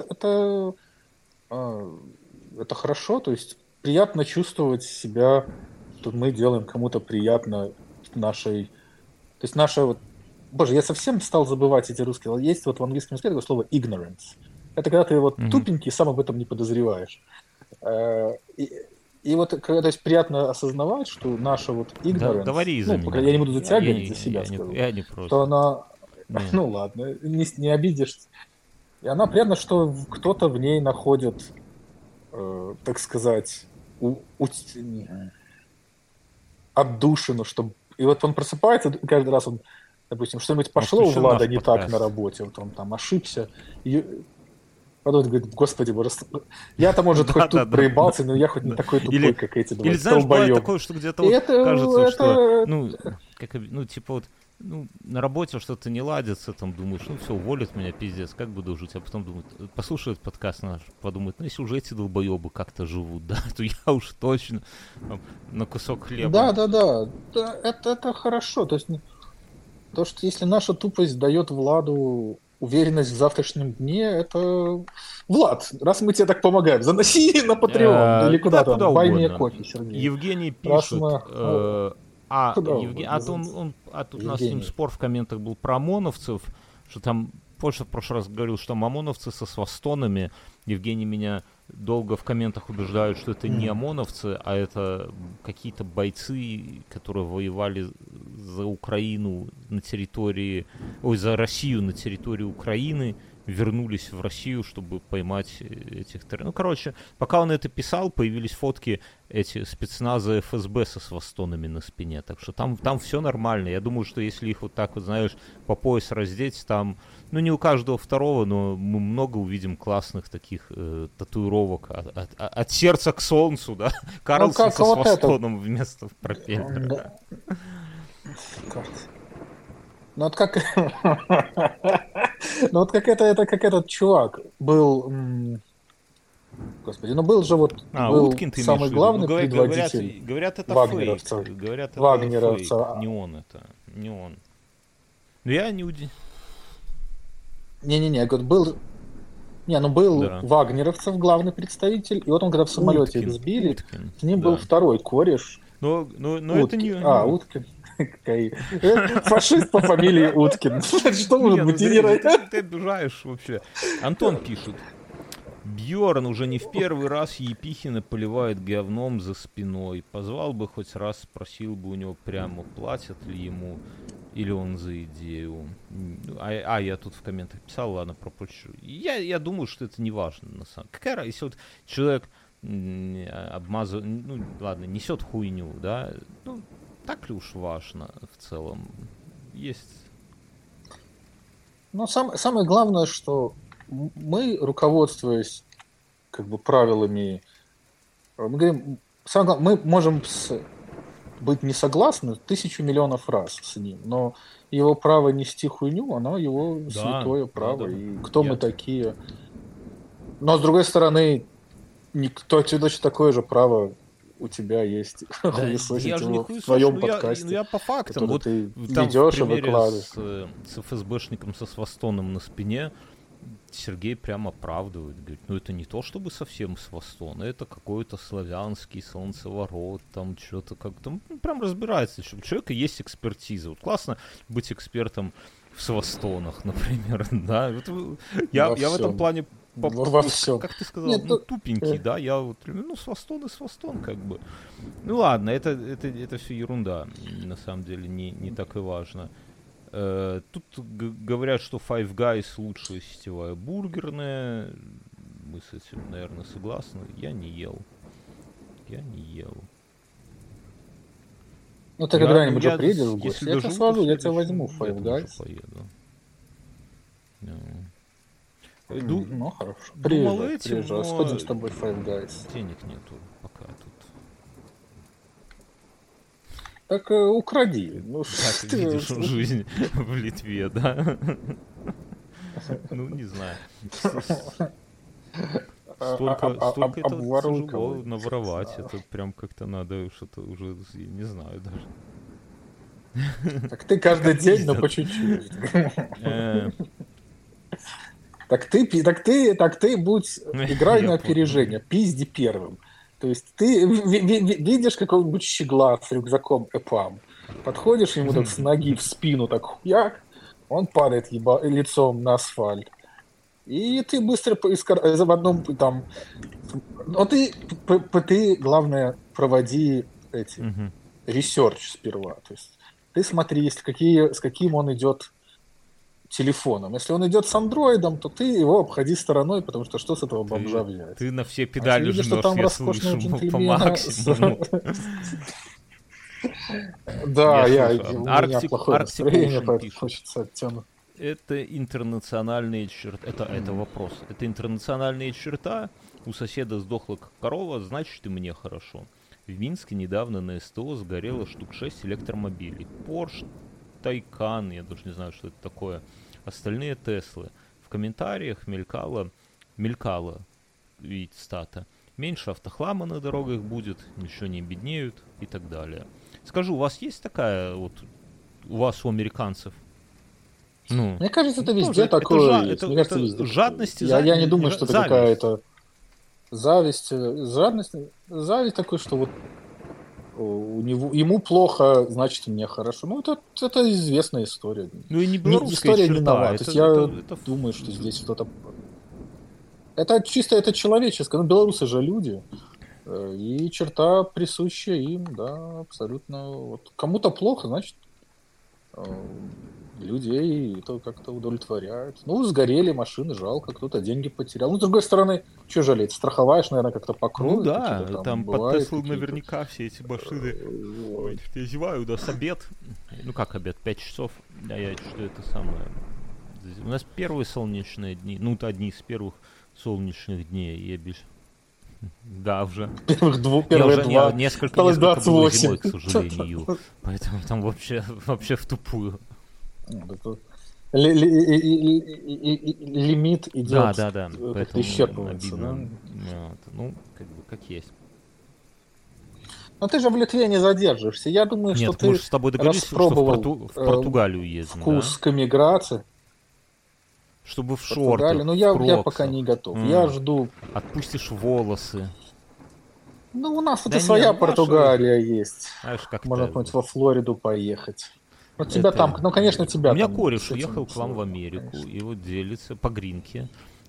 А, это хорошо, то есть приятно чувствовать себя, что мы делаем кому-то приятно нашей... То есть наша вот... Боже, я совсем стал забывать эти русские. Есть вот в английском языке такое слово ignorance. Это когда ты вот Мгм. тупенький, сам об этом не подозреваешь. Э, И, и вот когда, то есть приятно осознавать, что наша вот Да, ignorance, говори за ну, пока я меня. не буду затягивать, за себя скажу, Я не что против. она, Не. ну ладно, не обидишь. И она приятно, что кто-то в ней находит, так сказать, отдушину, чтобы... И вот он просыпается, и каждый раз он, допустим, что-нибудь Он пошло у включил Влада наш не так на подкаст. работе, вот он там ошибся, и потом он говорит, господи, боже, я-то, может, Да, хоть да, тут да, да, проебался, но я хоть не да. такой тупой, Или, как эти или два знаешь, бывает долбоебы. такое, что где-то И вот кажется, что, это, ну, ну, типа вот, ну, на работе что-то не ладится, там думаешь, ну все, уволят меня, пиздец, как буду жить, а потом думают, послушают подкаст наш, подумают, ну если уже эти долбоебы как-то живут, да, то я уж точно там, на кусок хлеба. да, это хорошо, то есть то, что если наша тупость дает Владу уверенность в завтрашнем дне, это... Влад, раз мы тебе так помогаем, заноси на Patreon или Да, куда куда там, Buy Me a угодно. Coffee, Сергей. Евгений Раз пишет, мы... Куда угодно. тут у нас с ним Евгений. спор в комментах был про ОМОНовцев, что там, Польша в прошлый раз говорил, что там ОМОНовцы со свастонами. Евгений меня долго в комментах убеждают, что это не ОМОНовцы, а это какие-то бойцы, которые воевали за Украину на территории, за Россию на территории Украины, вернулись в Россию, чтобы поймать этих... Ну, короче, пока он это писал, появились фотки эти спецназа ФСБ со свастонами на спине. Так что там все нормально. Я думаю, что если их вот так вот, знаешь, по пояс раздеть, там, ну, не у каждого второго, но мы много увидим классных таких татуировок от сердца к солнцу, да? Ну, Карлсон как со вот это... свастоном вместо пропеллера. Да. Ну, вот как... Ну, вот как это как этот чувак был... Господи, ну был же вот... Был Уткин ты имеешь в самый виду? Ну, главный предводитель говорят, это фейк. вагнеровцев. Говорят, это Вагнеровцев. фейк. Не он это. Не он. Но я не удивлен. Не-не-не, был... Не, ну был Да. вагнеровцев главный представитель, и вот он, когда в самолете их сбили, Уткин, с ним да. был второй кореш. Но это не Уткин. Фашист по фамилии Уткин. Что может быть? Ты обижаешь вообще. Антон пишет. Бьорн уже не в первый раз Епихина поливает говном за спиной. Позвал бы хоть раз, спросил бы у него прямо, платят ли ему, или он за идею. Я тут в комментах писал, ладно, пропущу. Я думаю, что это не важно, на самом деле. Какая разница, если вот человек обмазывает, ну, ладно, несет хуйню, да, ну, так ли уж важно в целом? Есть... Но самое главное, что мы, руководствуясь как бы правилами, мы говорим, мы можем быть не согласны 1000 миллионов раз с ним, но его право нести хуйню, оно его святое право. Да. И кто мы такие? Но с другой стороны, точно такое же право у тебя есть хуесосить его в твоем подкасте. Я по фактам. Вот ты там ведешь в и выкладываешь. С ФСБшником со свастоном на спине Сергей прямо оправдывает. Говорит, ну это не то чтобы совсем свастон, это какой-то славянский солнцеворот, там что-то как-то. Ну, прям разбирается, что у человека есть экспертиза. Вот классно быть экспертом в свастонах, например. Да? Я в этом плане... Во всем. Как ты сказал, нет, тупенький, да, я вот, ну, свастон и свастон, как бы. Ну ладно, это все ерунда, на самом деле, не так и важно. Тут говорят, что Five Guys лучшая сетевая бургерная. Мы с этим, наверное, согласны. Я не ел. Ну ты когда-нибудь же приедешь в гости, я тебя свожу, я тебя возьму в Five Guys. Поеду. Ну хорошо. Приезжай. Сходим с тобой в Five Guys. Денег нету пока тут. Так укради. Ну, как ты видишь жизнь в Литве, да? Ну, не знаю. Столько это тяжело наворовать. Это прям как-то надо что-то уже, не знаю даже. Так ты каждый день, но по чуть-чуть. Так ты будь, играй на опережение, пизди первым. То есть ты видишь какого-нибудь щегла с рюкзаком ЭПАМ, подходишь ему так с ноги в спину, так хуяк, он падает лицом на асфальт. И ты быстро в одном там... Но ты главное, проводи ресерч сперва. То есть ты смотри, с каким он идет телефоном. Если он идет с андроидом, то ты его обходи стороной, потому что что с этого бомжа взять? Ты на все педали жмешь, что там я слышу, по максимуму. Да, у меня плохое настроение, поэтому хочется оттянуть. Это интернациональные черты. Это вопрос. Это интернациональные черта. У соседа сдохла корова, значит и мне хорошо. В Минске недавно на СТО сгорело штук 6 электромобилей. Porsche Taycan, я даже не знаю, что это такое. Остальные Теслы. В комментариях мелькало, видите, стата. Меньше автохлама на дорогах будет, ничего не беднеют и так далее. Скажу, у вас есть такая вот, у вас у американцев? Ну, мне кажется, это везде такое. Это жадность. Я не думаю, что это какая-то зависть. Зависть такой, что вот ему плохо, значит, мне хорошо. Ну, это известная история. Ну, и не белорусская история черта. Не нова. То есть я думаю, что здесь что-то... Это чисто это человеческое. Ну, белорусы же люди. И черта присущая им, да, абсолютно. Вот. Кому-то плохо, значит, людей это как-то удовлетворяет. Ну, сгорели машины, жалко, кто-то деньги потерял. Ну, с другой стороны, что жалеть? Страховаешь, наверное, как-то покроют. Ну да, там под Теслу наверняка все эти машины. Ой, я зеваю, да, с обед. Ну как обед? 5 часов. Да, я что это самое. У нас первые солнечные дни. Ну, это одни из первых солнечных дней. Я без... Да, уже. Первые два. Несколько было зимой, к сожалению. Поэтому там вообще в тупую. Лимит идет. Да. Поэтому исчерпывается. Обидно. Да? Ну, как есть. Но ты же в Литве не задержишься. Я думаю, нет, что ты с тобой распробовал в Португалию ездим, вкус к эмиграции. Чтобы в шортах. Ну, я пока не готов. Я жду. Отпустишь волосы. Ну, у нас это своя Португалия есть. Можно куда-нибудь во Флориду поехать. Ну, тебя там, ну, конечно, тебя. У меня кореш уехал к вам в Америку, и вот делится по гринке.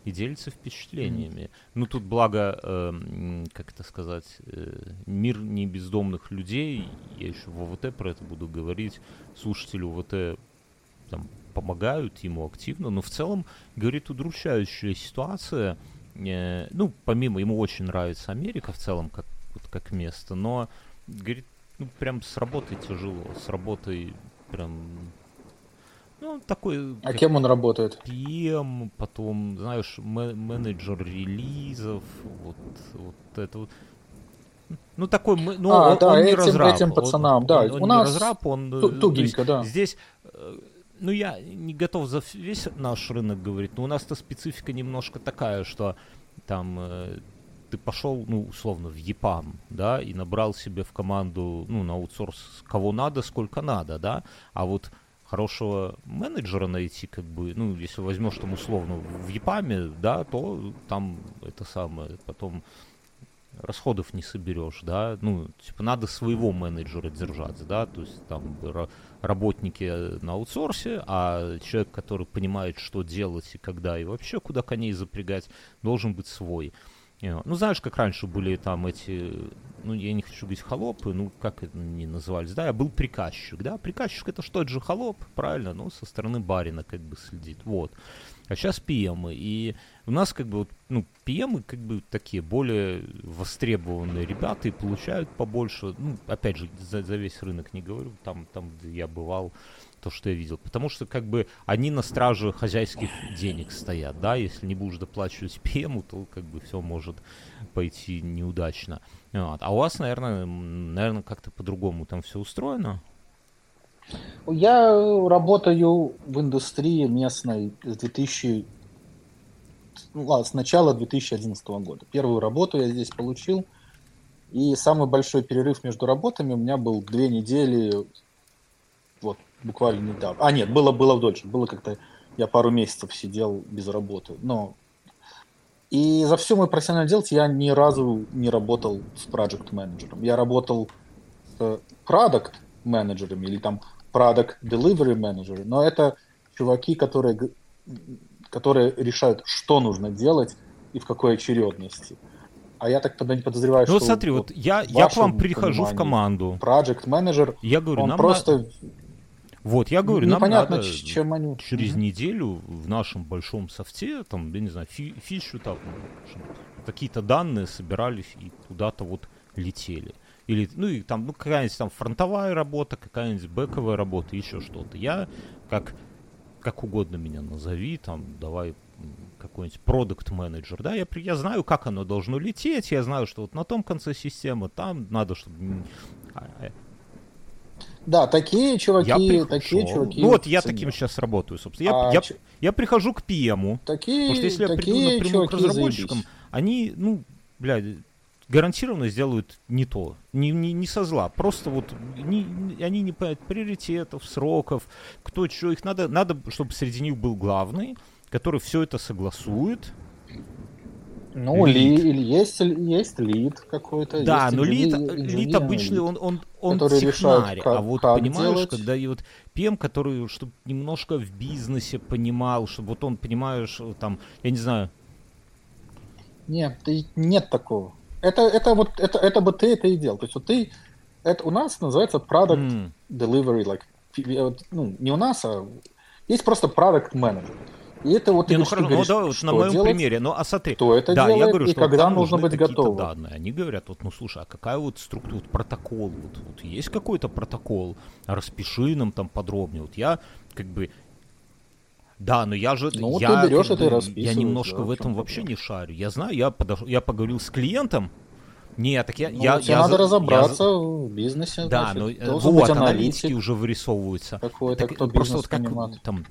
и делится впечатлениями. Ну, тут благо, как это сказать, мир не бездомных людей, я еще в ОВТ про это буду говорить, слушатели ОВТ там помогают ему активно, но в целом, говорит, удручающая ситуация. Ну, помимо, ему очень нравится Америка в целом, как место, но, говорит, ну, прям с работой тяжело, с работой прям, ну, такой... А кем он работает? PM, потом, знаешь, менеджер релизов, вот это вот. Ну, такой, ну, он не разраб. Этим пацанам, да. Он у не нас разраб, он... тугенько, да. Здесь... Ну, я не готов за весь наш рынок говорить, но у нас-то специфика немножко такая, что там ты пошел, ну, условно, в EPAM, да, и набрал себе в команду, ну, на аутсорс кого надо, сколько надо, да, а вот хорошего менеджера найти, как бы, ну, если возьмешь там условно в EPAM, да, то там это самое, потом расходов не соберешь, да, ну, типа, надо своего менеджера держать, да, то есть там работники на аутсорсе, а человек, который понимает, что делать и когда, и вообще куда коней запрягать, должен быть свой. Ну, знаешь, как раньше были там эти, ну, я не хочу говорить холопы, ну, как это они назывались, да, я был приказчик, да, приказчик это что, это же холоп, правильно, ну, со стороны барина как бы следит, вот. А сейчас PM-ы, и у нас как бы, вот, ну, PM-ы как бы такие более востребованные ребята и получают побольше, ну, опять же, за весь рынок не говорю, там, где я бывал, то, что я видел, потому что как бы они на страже хозяйских денег стоят, да, если не будешь доплачивать PM-у, то как бы все может пойти неудачно. Вот. А у вас, наверное, как-то по-другому там все устроено? Я работаю в индустрии местной с начала 2011 года. Первую работу я здесь получил, и самый большой перерыв между работами у меня был 2 недели, вот, буквально недавно. А, нет, было дольше, было как-то, я пару месяцев сидел без работы, но... И за всю мою профессиональную деятельность я ни разу не работал с проект-менеджером. Я работал с продакт-менеджерами или там product delivery менеджеры, но это чуваки, которые решают, что нужно делать и в какой очередности. А я так подозреваю, ну, что... вот смотри, вот я к вам прихожу в команду. Project менеджер, я говорю, он просто... Вот, я говорю, непонятно, нам надо чем они... через неделю в нашем большом софте, там, я не знаю, фичу там, какие-то данные собирались и куда-то вот летели. Или, ну, и там, ну, какая-нибудь там фронтовая работа, какая-нибудь бэковая работа, еще что-то. Я, как угодно меня назови, там, давай какой-нибудь продакт-менеджер, да, я знаю, как оно должно лететь, я знаю, что вот на том конце системы, там надо, чтобы... Да, такие чуваки... Ну вот я таким сейчас работаю, собственно. Я прихожу к PM-у, потому что если я приду напрямую к разработчикам, заебись. Они, ну, блядь, гарантированно сделают не то, не со зла, просто вот они не понимают приоритетов, сроков, кто что, их надо, чтобы среди них был главный, который все это согласует. Ну, есть лид какой-то. Да, но лид обычный, он технарь. А вот понимаешь, делать. Когда и вот PM, который, чтобы немножко в бизнесе понимал, чтобы вот он, понимаешь, там, я не знаю. Нет такого. Это бы ты это и делал. То есть вот ты, это у нас называется product delivery, like, ну, не у нас, а есть просто product manager. И это вот ну хорошо, говоришь, да, вот на моем делать, примере, ну а смотри, кто это делает, я говорю, и что когда вот нужно быть готовым. Данные. Они говорят, вот, ну слушай, а какая вот структура, вот, протокол, вот есть какой-то протокол, распиши нам там подробнее. Вот я как бы, да, но я же, ну, я, ты берешь как бы, это и я немножко в этом вообще не шарю. Я знаю, я поговорил с клиентом. Нет, так тебе надо разобраться в бизнесе. Да, значит, но вот аналитики уже вырисовываются. Какой-то, так, кто просто бизнес вот понимает. Там,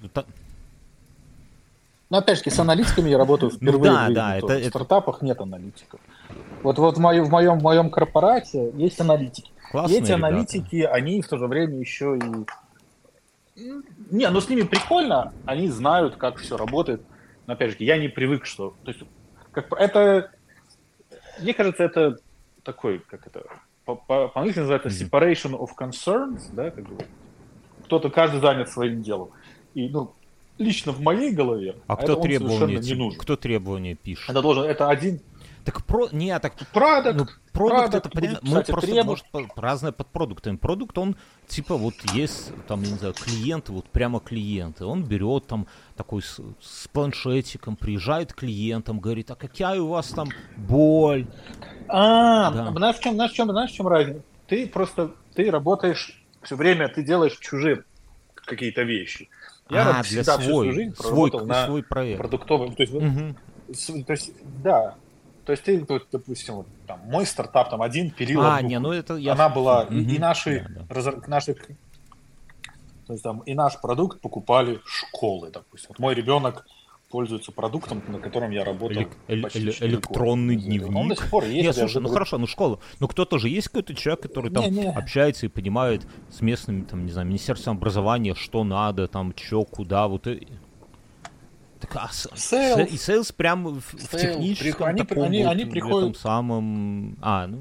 но опять-таки с аналитиками я работаю впервые в жизни. В стартапах нет аналитиков. Вот в моем корпорате есть аналитики. Классные и эти аналитики, они в то же время еще и... Не, ну с ними прикольно, они знают, как все работает. Но опять же, я не привык, что... То есть, это... Мне кажется, это такой, как это... По-английски называется separation of concerns, да, как бы. Каждый занят своим делом. И, ну, лично в моей голове, А это кто он требования, совершенно не нужен. кто требования пишет? Это один Так ну, продукт. продукт это Продукт понятно. будет Мы писать просто, требования. может, разное под продуктами. Продукт, он, типа, вот есть, там, я не знаю, клиенты, вот прямо клиенты. Он берет там такой с планшетиком, приезжает к клиентам, говорит, а какая у вас там боль? Да. Знаешь, в чем разница? Ты работаешь все время, ты делаешь чужие какие-то вещи. Я Для всегда всю свою жизнь проработал на свой проект. продуктовом, Мгм. то есть, да, то есть ты, допустим, вот, там, мой стартап, там, один пилил одну Не, ну хуйню. это я... Она была, и Мгм. наши, Да. наши, то есть там, и наш продукт покупали школы, допустим. Вот мой ребенок пользуется продуктом, на котором я работал почти 4 Электронный года. Он до дневник. сих пор есть. Не, слушай, ну хорошо, ну школа. Ну кто-то же есть какой-то человек, который там Не. общается и понимает с местными, там, не знаю, Министерством образования, что надо, там, чё, куда, вот. Так, Sales. И сейлс прям в техническом таком они вот, приходят... этом самом... ну...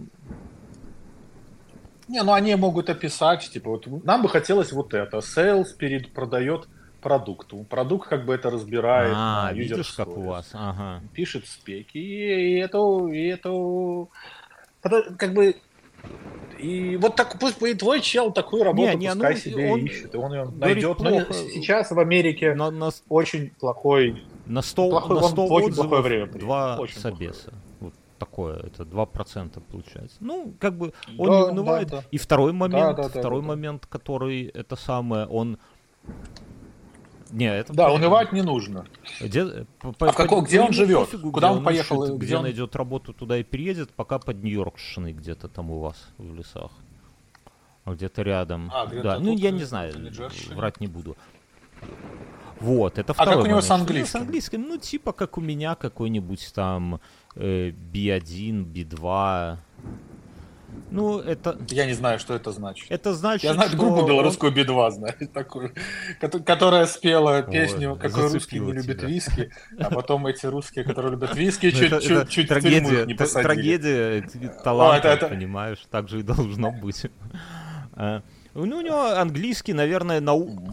Не, ну они могут описать, типа, вот нам бы хотелось вот это. Sales продает продукту. Продукт как бы это разбирает на user видишь, как у stories. вас, ага. Пишет спеки, и это как бы... И вот так, пусть и твой чел такую работу пускай себе он ищет, и он ее говорит найдет. Но сейчас в Америке очень плохой... На 100 очень плохое время. 2 очень собеса. Вот такое, это 2% получается. Ну, как бы он да, не унывает. Да. И второй момент, который это самое, он... Не, это... Да, унывать не нужно. Где он живет? Куда он поехал? Ищет, где найдет работу, туда и приедет, пока под Нью-Йоркшиной где-то там у вас в лесах. Где-то рядом. Да, ну я не знаю, врать не буду. Вот, это второй как у него момент. с английским? С английским, ну, типа, как у меня какой-нибудь там B1, B2. Ну, это... Я не знаю, что это значит. Это значит, я знаю, что... группу белорусскую B2, знаю, такую, которая спела песню «Какой русский не любит виски», а потом эти русские, которые любят виски, чуть в тюрьму их не посадили. Трагедия таланта, понимаешь, так же и должно быть. Ну, у него английский, наверное, на уровне,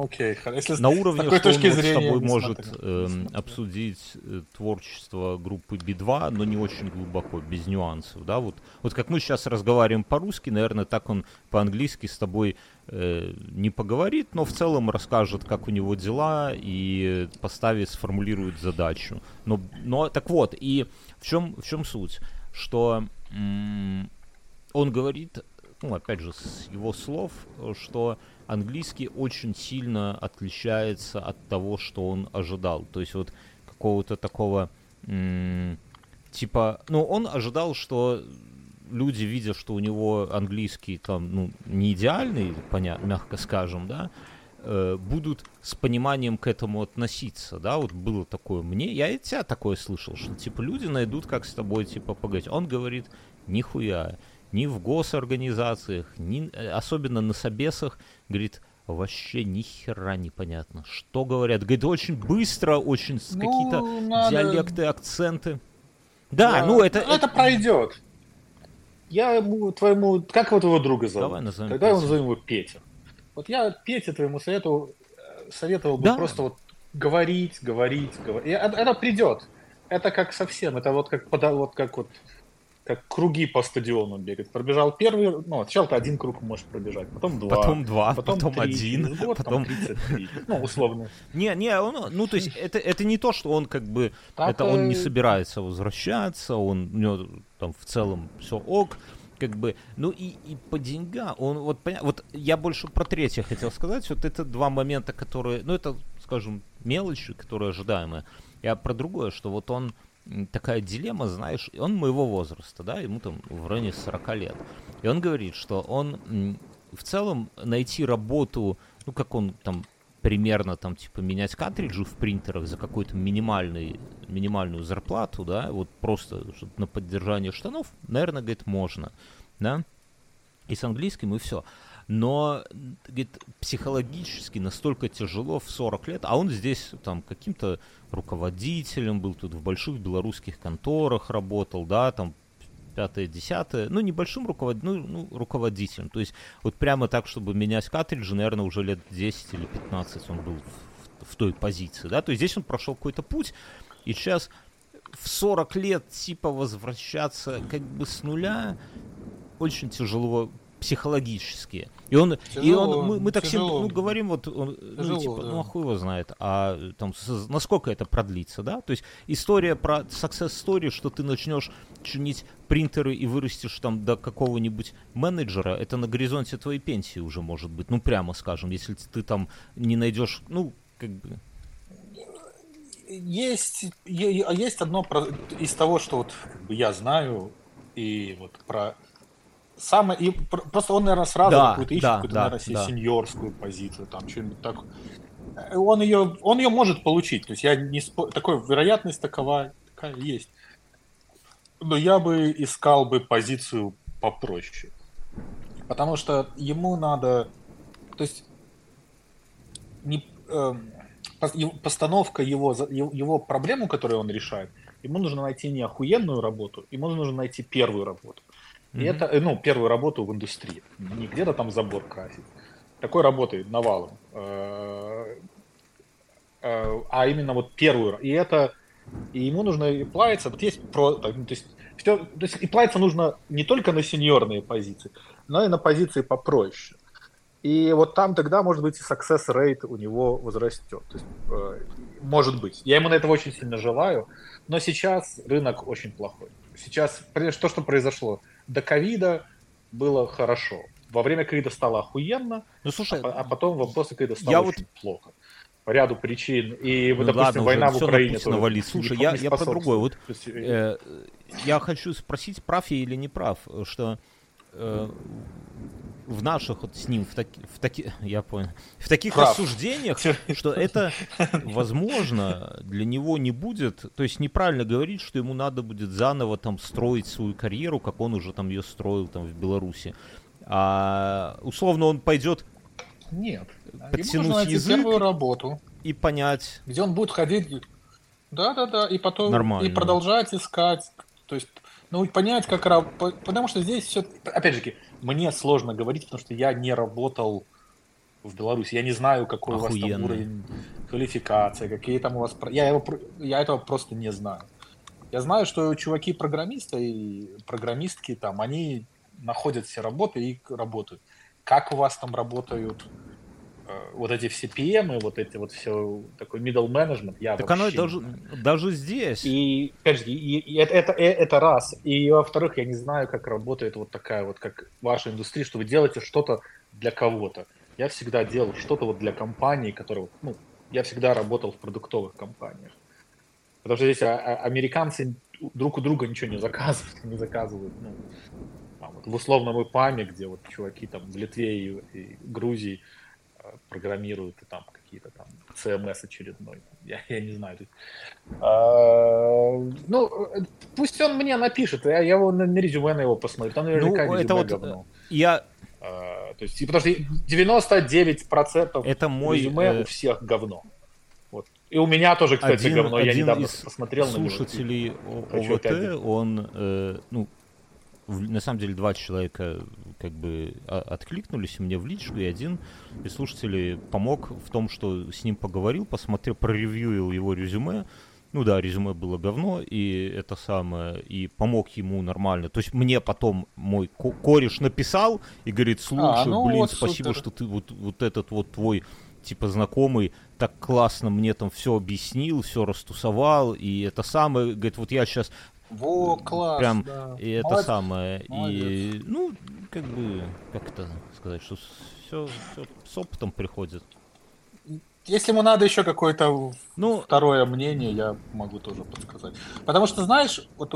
что он с тобой может обсудить творчество группы B2, но не очень глубоко, без нюансов, да, вот как мы сейчас разговариваем по-русски, наверное, так он по-английски с тобой не поговорит, но в целом расскажет, как у него дела, и сформулирует задачу. Но так вот, и в чем суть? Что он говорит... Ну, опять же, с его слов, что английский очень сильно отличается от того, что он ожидал. То есть вот какого-то такого, типа, ну, он ожидал, что люди, видя, что у него английский там, ну, не идеальный, мягко скажем, да, будут с пониманием к этому относиться, да, вот было такое мне, я и тебя такое слышал, что, типа, люди найдут, как с тобой, типа, поговорить. Он говорит, нихуя. Ни в госорганизациях, особенно на собесах, говорит, вообще ни хера непонятно, что говорят. Говорит, очень быстро, очень какие-то диалекты, акценты. Да, ну это... Это пройдет. Я ему, как вот его друга зовут? Давай назовем Тогда его назовем его Петя. Вот я Пете твоему советовал бы просто вот говорить. И это придет. Это как совсем, это вот как круги по стадиону бегать. Пробежал первый, сначала ты один круг можешь пробежать, потом два, потом 3, один, год, потом 33. Ну, условно. Ну, то есть, это не то, что он как бы, он не собирается возвращаться, у него там в целом все ок, как бы, ну и по деньгам, он вот я больше про третье хотел сказать, вот это 2 момента, которые, ну, это, скажем, мелочи, которые ожидаемые. Я про другое, что вот он такая дилемма, знаешь, он моего возраста, да, ему там в районе 40 лет. И он говорит, что он в целом найти работу, ну, как он там примерно там, типа, менять картриджи в принтерах за какую-то минимальную зарплату, да, вот просто на поддержание штанов, наверное, говорит, можно, да, и с английским, и все. Но, говорит, психологически настолько тяжело в 40 лет, а он здесь там каким-то руководителем был, тут в больших белорусских конторах работал, да, там 5-10, ну, небольшим руководителем. То есть вот прямо так, чтобы менять картриджи, наверное, уже лет 10 или 15 он был в той позиции, да, то есть здесь он прошел какой-то путь, и сейчас в 40 лет типа возвращаться как бы с нуля очень тяжело психологически. Мы так всем говорим, вот, Тяжело, типа, да. ну, а хуй его знает, а там, насколько это продлится, да? То есть история про success story, что ты начнешь чинить принтеры и вырастешь там до какого-нибудь менеджера, это на горизонте твоей пенсии уже может быть, ну, прямо скажем, если ты там не найдешь, ну, как бы... Есть одно из того, что вот как бы я знаю, и вот про самое, и просто он, наверное, сразу какую-то ищет, какую-то, наверное, себе сеньорскую позицию, там что-нибудь так. Он ее может получить, то есть я не такой вероятность такая есть. Но я бы искал бы позицию попроще, потому что ему надо, то есть не постановка его проблему, которую он решает, ему нужно найти не охуенную работу, ему нужно найти первую работу. И это, ну, первую работу в индустрии. Не где-то там забор красить. Такой работы навалом. А именно вот первую. И ему нужно и плавиться. Вот есть то есть и плавиться нужно не только на сеньорные позиции, но и на позиции попроще. И вот там тогда, может быть, и success rate у него возрастет. То есть, может быть. Я ему на этого очень сильно желаю. Но сейчас рынок очень плохой. Сейчас то, что произошло до ковида, было хорошо. Во время ковида стало охуенно, ну, слушай, а потом после ковида стало очень плохо. По ряду причин. И, ну, допустим, ладно, война в Украине тоже валит. Слушай, я про другое. Вот, я хочу спросить, прав я или не прав, что в наших вот с ним я понял, в таких рассуждениях, что это возможно для него не будет, то есть неправильно говорить, что ему надо будет заново там строить свою карьеру, как он уже там ее строил там в Беларуси, а условно он пойдет подтянуть язык первую работу и понять, где он будет ходить, да, и потом нормально. И продолжать искать, то есть понять, как потому что здесь все, опять же, мне сложно говорить, потому что я не работал в Беларуси, я не знаю, какой у вас там уровень квалификации, какие там у вас, я этого просто не знаю. Я знаю, что чуваки-программисты и программистки там, они находят все работы и работают. Как у вас там работают вот эти все PM, вот эти вот все такой middle management, я так вообще оно даже здесь. И, опять же, это раз. И, во-вторых, я не знаю, как работает вот такая вот, как ваша индустрия, что вы делаете что-то для кого-то. Я всегда делал что-то вот для компании, которого, я всегда работал в продуктовых компаниях. Потому что здесь американцы друг у друга ничего не заказывают. Вот в условном ИПАМе, где вот чуваки там в Литве и Грузии программируют, и там какие-то там CMS очередной. Я не знаю. Пусть он мне напишет, я его на резюме на его посмотрю. Там наверняка резюме говно. То есть, потому что 99% это мой резюме у всех говно. Вот. И у меня тоже, кстати, говно. Я недавно посмотрел на него. Слушателей ОВТ, он, на самом деле 2 человека как бы откликнулись мне в личку, и один из слушателей помог в том, что с ним поговорил, посмотрел, проревьюил его резюме. Ну да, резюме было говно, и это самое, и помог ему нормально. То есть мне потом мой кореш написал и говорит: слушай, вот спасибо, супер, что ты вот этот вот твой типа знакомый так классно мне там все объяснил, все растусовал, и это самое, говорит, вот я сейчас класс, прям, да. и это самое, молодец. И, как бы, как это сказать, что все с опытом приходит. Если ему надо еще какое-то второе мнение, я могу тоже подсказать. Потому что, знаешь, вот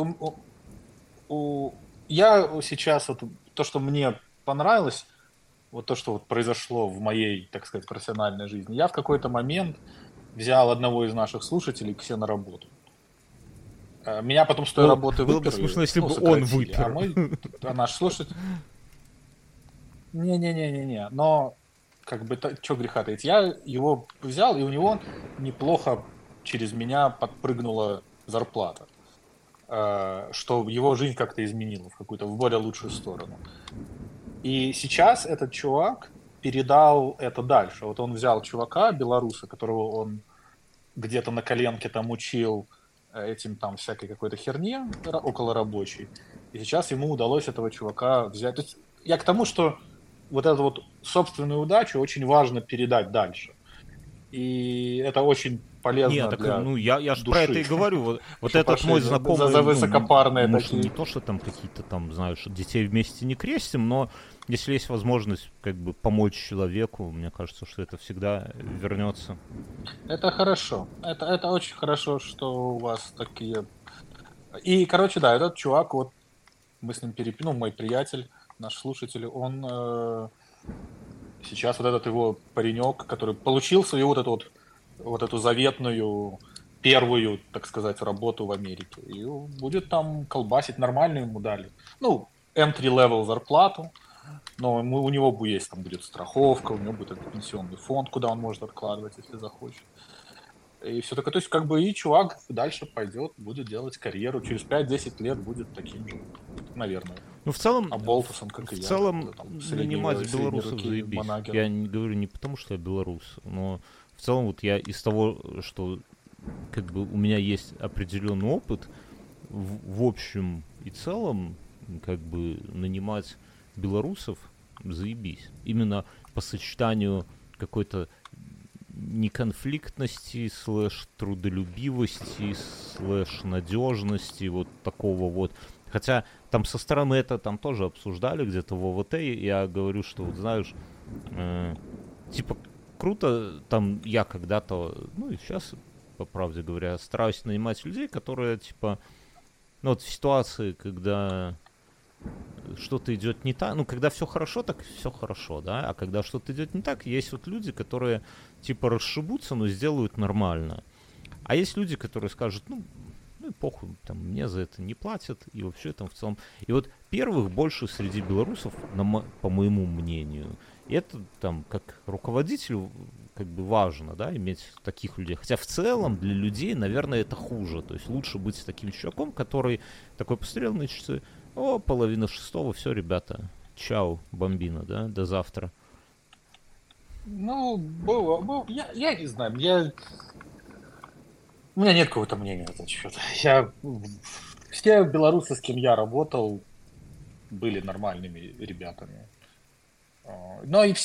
я сейчас, вот то, что мне понравилось, вот то, что вот произошло в моей, так сказать, профессиональной жизни, я в какой-то момент взял одного из наших слушателей к себе на работу. Меня потом с той работы выперли. Было бы смешно, если бы он выпер. А наш слушатель... Не-не-не-не-не. Но, как бы, что греха таить. Я его взял, и у него неплохо через меня подпрыгнула зарплата. Что его жизнь как-то изменила в более лучшую сторону. И сейчас этот чувак, передал это дальше. Вот он взял чувака, белоруса, которого он где-то на коленке там учил этим там всякой какой-то херне около рабочей. И сейчас ему удалось этого чувака взять. То есть я к тому, что вот эту вот собственную удачу очень важно передать дальше. И это очень Не, полезно так, для ну, я ж про это души. и говорю. Вот Что этот пошли мой за знакомый, ну, высокопарные может, не такие. то, что там какие-то там, знаешь, детей вместе не крестим, но если есть возможность, как бы, помочь человеку, мне кажется, что это всегда вернется. Это хорошо. Это очень хорошо, что у вас такие... И, короче, да, этот чувак, вот мы с ним ну, мой приятель, наш слушатель, он сейчас вот этот его паренек, который получил свою вот эту заветную первую, так сказать, работу в Америке. И будет там колбасить, нормально ему дали. Ну, entry-level зарплату, но у него есть, там будет страховка, у него будет этот пенсионный фонд, куда он может откладывать, если захочет. И все такое. То есть, как бы и чувак дальше пойдет, будет делать карьеру. Через 5-10 лет будет таким же, наверное. Ну, в целом, А Болтусом, как в и я, целом там, нанимать средней белорусов руки заебись. манагер. Я не говорю не потому, что я белорус, но в целом вот я из того, что как бы у меня есть определенный опыт, в общем и целом, как бы нанимать белорусов заебись. Именно по сочетанию какой-то неконфликтности, слэш трудолюбивости, слэш надежности, вот такого вот. Хотя там со стороны это там тоже обсуждали где-то в ОВТ, я говорю, что вот знаешь, типа круто, там я когда-то, ну и сейчас, по правде говоря, стараюсь нанимать людей, которые типа, ну вот в ситуации, когда что-то идет не так, ну, когда все хорошо, так все хорошо, да, а когда что-то идет не так, есть вот люди, которые, типа, расшибутся, но сделают нормально. А есть люди, которые скажут, ну и похуй, там, мне за это не платят, и вообще там в целом... И вот первых больше среди белорусов, по моему мнению, и это там, как руководитель, как бы важно, да, иметь таких людей. Хотя в целом для людей, наверное, это хуже. То есть лучше быть с таким чуваком, который такой посмотрел на часы, о, 5:30, все, ребята, чао, бомбина, да, до завтра. Ну, я не знаю, у меня нет какого-то мнения на этот счет. Все белорусы, с кем я работал, были нормальными ребятами. Но и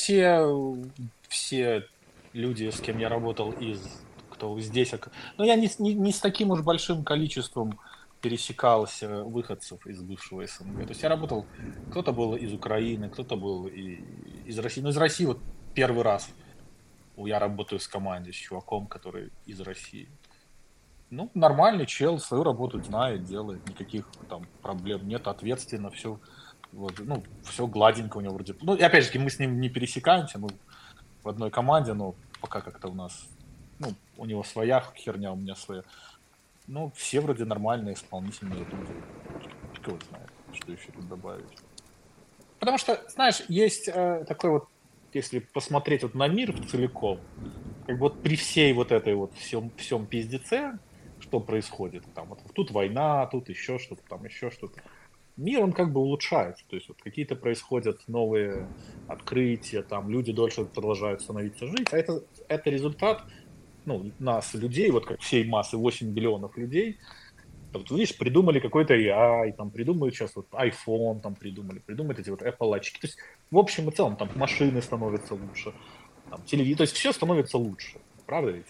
все люди, с кем я работал кто здесь... Но я не с таким уж большим количеством пересекался выходцев из бывшего СНГ. То есть я работал, кто-то был из Украины, кто-то был из России. Но из России вот первый раз я работаю в команде с чуваком, который из России. Ну, нормальный чел, свою работу знает, делает, никаких там проблем нет, ответственно, все, вот, ну, все гладенько у него вроде. Ну, и опять же, мы с ним не пересекаемся, мы в одной команде, но пока как-то у нас, ну, у него своя херня, у меня своя. Ну, все вроде нормальные, исполнительные люди. Кто его знает, что еще тут добавить. Потому что, знаешь, есть такой вот, если посмотреть вот на мир целиком, как бы вот при всей вот этой вот всем пиздеце, что происходит, там вот тут война, тут еще что-то, там еще что-то. Мир, он как бы улучшается, то есть вот какие-то происходят новые открытия, там люди дольше продолжают становиться жить, а это результат, ну, нас, людей, вот как всей массы, 8 миллионов людей, вот, видишь, придумали какой-то AI, там придумали сейчас вот iPhone, там придумали эти вот Apple очки. То есть, в общем и целом, там машины становятся лучше, там, телевизор, то есть все становится лучше, правда ведь?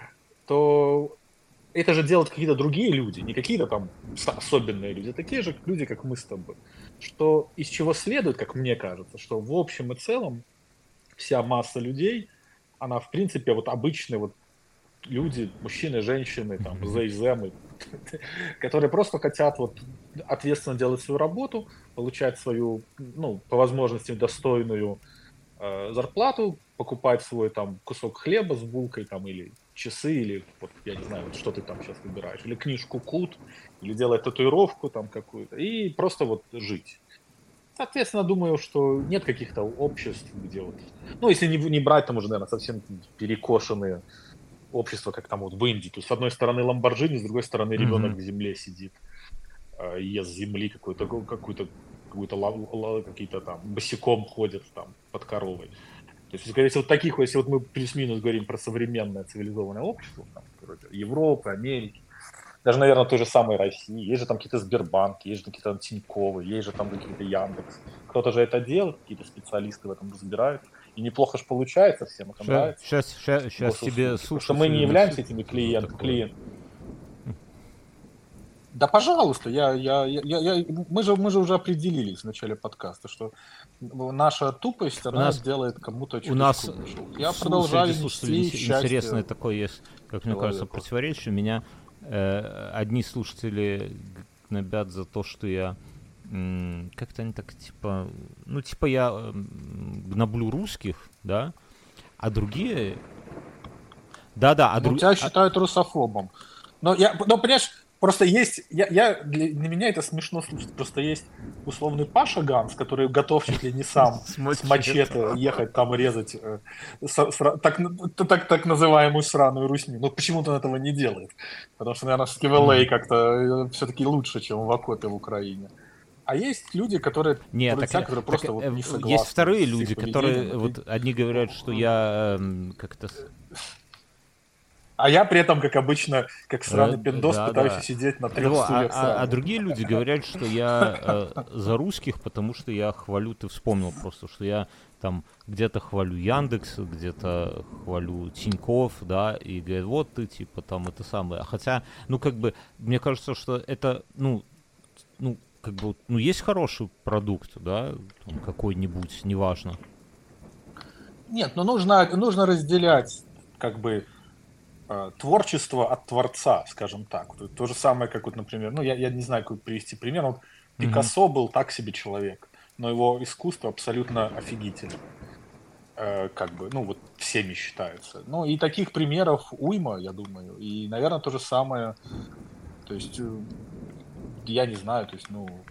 То это же делают какие-то другие люди, не какие-то там особенные люди, а такие же люди, как мы с тобой. Что из чего следует, как мне кажется, что в общем и целом вся масса людей, она в принципе вот обычные вот люди, мужчины, женщины, там, зэйзэмы, которые просто хотят вот ответственно делать свою работу, получать свою, ну, по возможности достойную зарплату, покупать свой там кусок хлеба с булкой там или часы, или вот я не знаю, вот что ты там сейчас выбираешь, или книжку Кут, или делать татуировку там какую-то, и просто вот жить. Соответственно, думаю, что нет каких-то обществ, где вот... Ну, если не брать там уже, наверное, совсем перекошенные общества, как там вот в Индии. То есть, с одной стороны Ламборджини, с другой стороны ребенок в земле сидит, ест с земли какую-то какие-то там босиком ходят там под коровой. То есть, если вот таких, если вот мы плюс-минус говорим про современное цивилизованное общество, там, вроде Европы, Америки, даже, наверное, той же самой России, есть же там какие-то Сбербанки, есть же какие-то там Тиньковы, есть же там какие-то Яндекс. Кто-то же это делает, какие-то специалисты в этом разбираются. И неплохо же получается, всем это нравится. Сейчас тебе Потому что мы не являемся этими клиентами. Да, пожалуйста, мы же уже определились в начале подкаста, что наша тупость, она делает кому-то чуть-чуть. У нас я продолжаю слушателей интересное счастье такое есть, как мне кажется, противоречие. Меня одни слушатели гнобят за то, что я как-то они так типа, я гноблю русских, да, а другие, тебя считают русофобом. Но понимаешь, просто есть, для меня это смешно слушать, просто есть условный Паша Ганс, который готов чуть ли не сам с мачете ехать там резать так называемую сраную русню. Но почему-то он этого не делает. Потому что, наверное, все-таки в LA как-то все-таки лучше, чем в окопе в Украине. А есть люди, которые которые просто вот не согласны. Есть вторые люди, которые вот одни говорят, что я как-то... А я при этом, как обычно, как сраный пиндос, пытаюсь сидеть на 3 стульях. А другие люди говорят, что я за русских, потому что я хвалю, ты вспомнил просто, что я там где-то хвалю Яндекс, где-то хвалю Тинькофф, да, и говорят, вот ты типа там это самое. Хотя, мне кажется, что это, есть хороший продукт, да, там, какой-нибудь, неважно. Нет, но нужно разделять, творчество от творца, скажем так. То же самое, как вот, например, я не знаю, как привести пример. Вот Пикассо был так себе человек, но его искусство абсолютно офигительно. Всеми считается. И таких примеров уйма, я думаю. И, наверное, то же самое, то есть, я не знаю, то есть,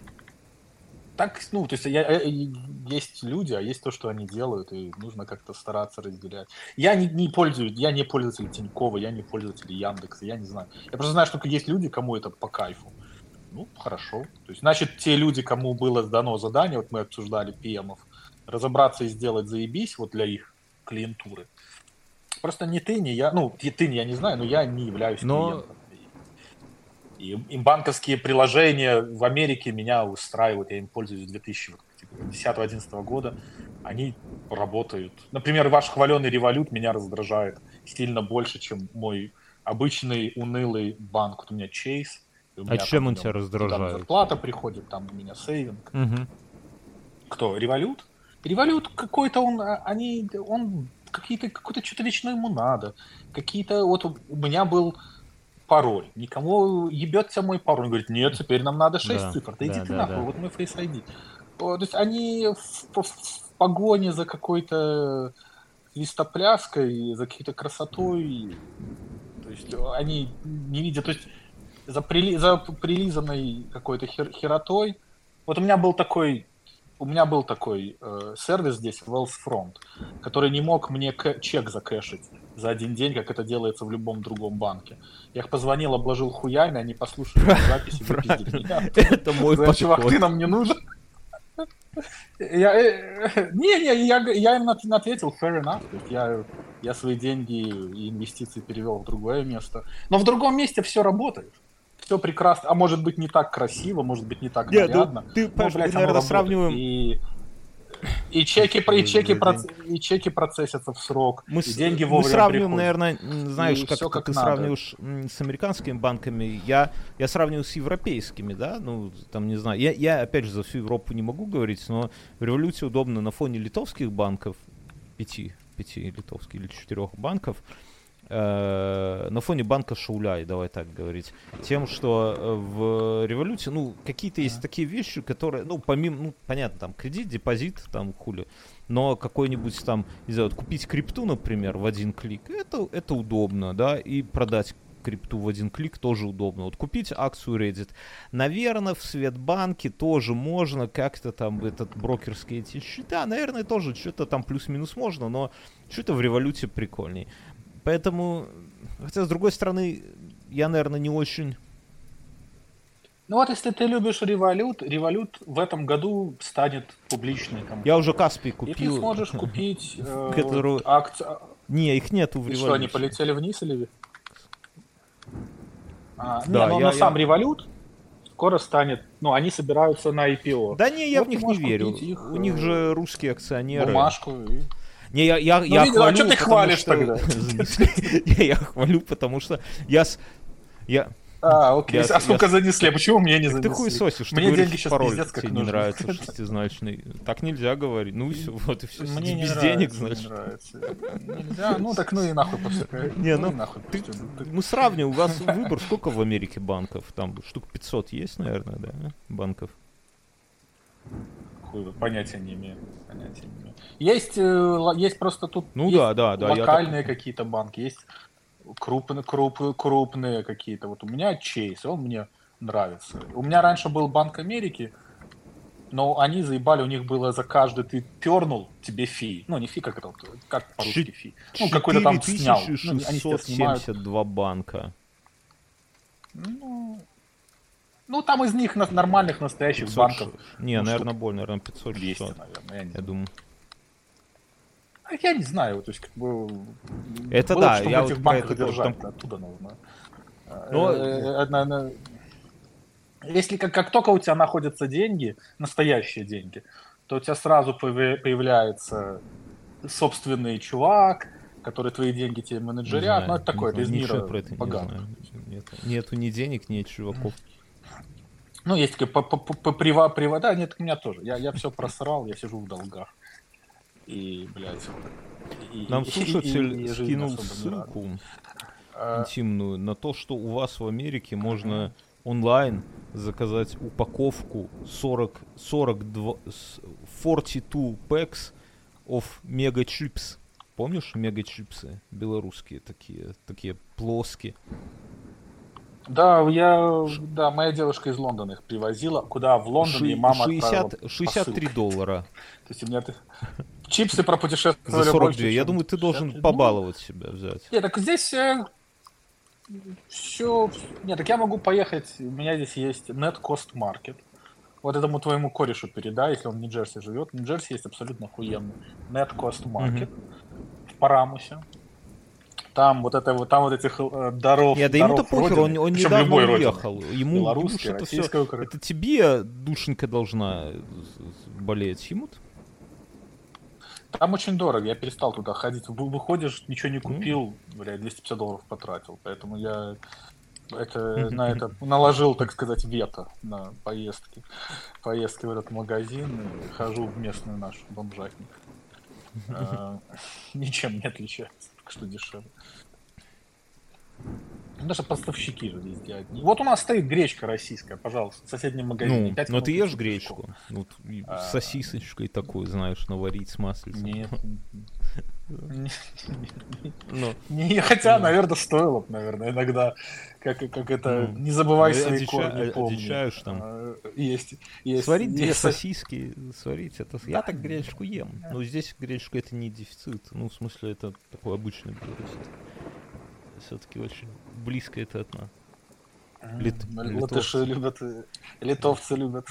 есть люди, а есть то, что они делают, и нужно как-то стараться разделять. Я не пользователь Тинькова, я не пользователь Яндекса, я не знаю. Я просто знаю, что есть люди, кому это по кайфу. Хорошо. То есть, значит, те люди, кому было дано задание, вот мы обсуждали ПМов, разобраться и сделать заебись вот для их клиентуры. Просто не ты, не я, я не знаю, но я не являюсь клиентом. И банковские приложения в Америке меня устраивают, я им пользуюсь с 2010-2011 года, они работают. Например, ваш хваленый Revolut меня раздражает сильно больше, чем мой обычный унылый банк. Вот у меня Chase. А чем он тебя раздражает? Там зарплата приходит, там у меня сейвинг. Кто? Revolut? Revolut какой-то он какой-то что-то вечно ему надо. Какие-то, вот у меня был пароль. Никому ебется мой пароль. Он говорит, нет, теперь нам надо 6 цифр. Да иди ты нахуй, вот мой Face ID. То есть они в погоне за какой-то свистопляской, за какой-то красотой, то есть они не видят, то есть за прилизанной какой-то херотой. Вот у меня был такой сервис здесь, Wellsfront, который не мог мне чек закэшить за один день, как это делается в любом другом банке. Я их позвонил, обложил хуями, они послушали записи, выпиздили меня. Это мой подход. Чувак, ты нам не нужен. Я им ответил, fair enough. Я свои деньги и инвестиции перевел в другое место. Но в другом месте все работает. Все прекрасно, а может быть не так красиво, может быть не так нарядно. Наверное, сравниваем... И чеки процессятся в срок, и деньги вовремя мы сравниваем, приходят. Наверное, знаешь, как ты сравниваешь с американскими банками, я сравниваю с европейскими, да, там, не знаю, я опять же за всю Европу не могу говорить, но в Revolut удобно на фоне литовских банков, 5 литовских или 4 банков, на фоне банка Шауляй, давай так говорить, тем, что в Revolut, какие-то есть такие вещи, которые, помимо, понятно, там, кредит, депозит, там, хули, но какой-нибудь там, не знаю, купить крипту, например, в один клик, это удобно, да, и продать крипту в один клик тоже удобно. Вот купить акцию Reddit, наверное, в Светбанке тоже можно, как-то там брокерские эти счета, наверное, тоже что-то там плюс-минус можно, но что-то в Revolut прикольней. Поэтому, хотя, с другой стороны, я, наверное, не очень Ну вот если ты любишь Revolut в этом году станет публичной Я компанией. уже Каспий И ты купил, сможешь купить которую... акции. Не, их нету в И что, они революции. полетели вниз или... Не, Да, но сам Revolut скоро станет... Ну, они собираются на IPO. Да не, И я в вот ты них не можешь купить верю. их У них же русские акционеры. бумажку. Не, Ну, я видишь, а что хвалю, ты потому хвалишь что... тогда? Не, я хвалю, потому что я, Окей. А я... сколько занесли? А почему мне не Так ты занесли? хуесосишь, ты Мне говоришь, деньги сейчас пароль пиздец как тебе не нужны. нравится, шестизначный. Так нельзя говорить. Ну и все, вот и все. Мне Сиди не без нравится, денег, не значит. нравится. Нельзя, ну так ну и нахуй пускай. Не, Ну и ну, нахуй пусть идут. мы сравним, у вас выбор, сколько в Америке банков? Там штук 500 есть, наверное, да, банков? Хуй, понятия не имею. Понятия не имею. Есть просто тут Ну есть да, я локальные так... какие-то банки, есть крупные какие-то. Вот у меня Chase, он мне нравится. У меня раньше был Банк Америки, но они заебали, у них было за каждый ты пернул, тебе фи. Ну, не фи, как это, как по-русски фи. Ну, какой-то там снял. Ну, они с тебя снимают. 4672 банка. Ну, там из них нормальных, настоящих 500... банков. Не, Ну, наверное, штук более, наверное, 200, 500-600. наверное, я не Я знаю. думаю. Я не знаю, то есть, как бы... Это было да, бы, что я в этих вот про банках это тоже. держать, Там... оттуда нужно. Но... Если как только у тебя находятся деньги, настоящие деньги, то у тебя сразу появляется собственный чувак, который твои деньги тебе Не менеджерят. Ну, знаю, это не такое, это знаю, из ничего мира про это не богатых. знаю. Нету ни денег, ни чуваков. Ну, есть такие да, нет, у меня тоже. Я все просрал, я сижу в долгах. И, блядь, Нам слушатель и жизнь скинул особо не радует. ссылку интимную на то, что у вас в Америке можно онлайн заказать упаковку 42 packs of mega chips. Помнишь мега чипсы белорусские такие плоские? Да, моя девушка из Лондона их привозила. Куда? В Лондон, и мама отправила 63 посылкой. доллара То есть у меня чипсы за пропутешествовали 42. больше, Я чем думаю, ты должен 63. побаловать себя взять. Нет, так здесь все... Нет, так я могу поехать, у меня здесь есть Net Cost Market. Вот этому твоему корешу передай, если он в Нью-Джерси живет. В Нью-Джерси есть абсолютно охуенный Net Cost Market в Парамусе. Там вот этих дорог. Нет, да ему-то похер, он причем недавно любой уехал. родины. Ему Белорусской, это все. российской, украинской. Это тебе душенька должна болеть. Ему-то. Там очень дорого, я перестал туда ходить. Выходишь, ничего не купил, блядь, $250 потратил. Поэтому я на это наложил, так сказать, вето на поездки. Поездки в этот магазин. И хожу в местный наш бомжатник. Ничем не отличается, только что дешевле. Даже поставщики же везде одни. Вот у нас стоит гречка российская, пожалуйста, в соседнем магазине. Ну, 5 но ты минут ешь идти гречку. пешком. Вот, с сосисочкой такой, знаешь, наварить с маслицем. Нет. Ну, Хотя, наверное, стоило бы, наверное, иногда. Как это, не забывай свои корни, помни. Одичаешь там. Есть. Сварить две сосиски, сварить это... Я так гречку ем. Но здесь гречка это не дефицит. Ну, в смысле, это такой обычный белорусский. Все-таки очень близко это от нас. Латыши любят, литовцы любят.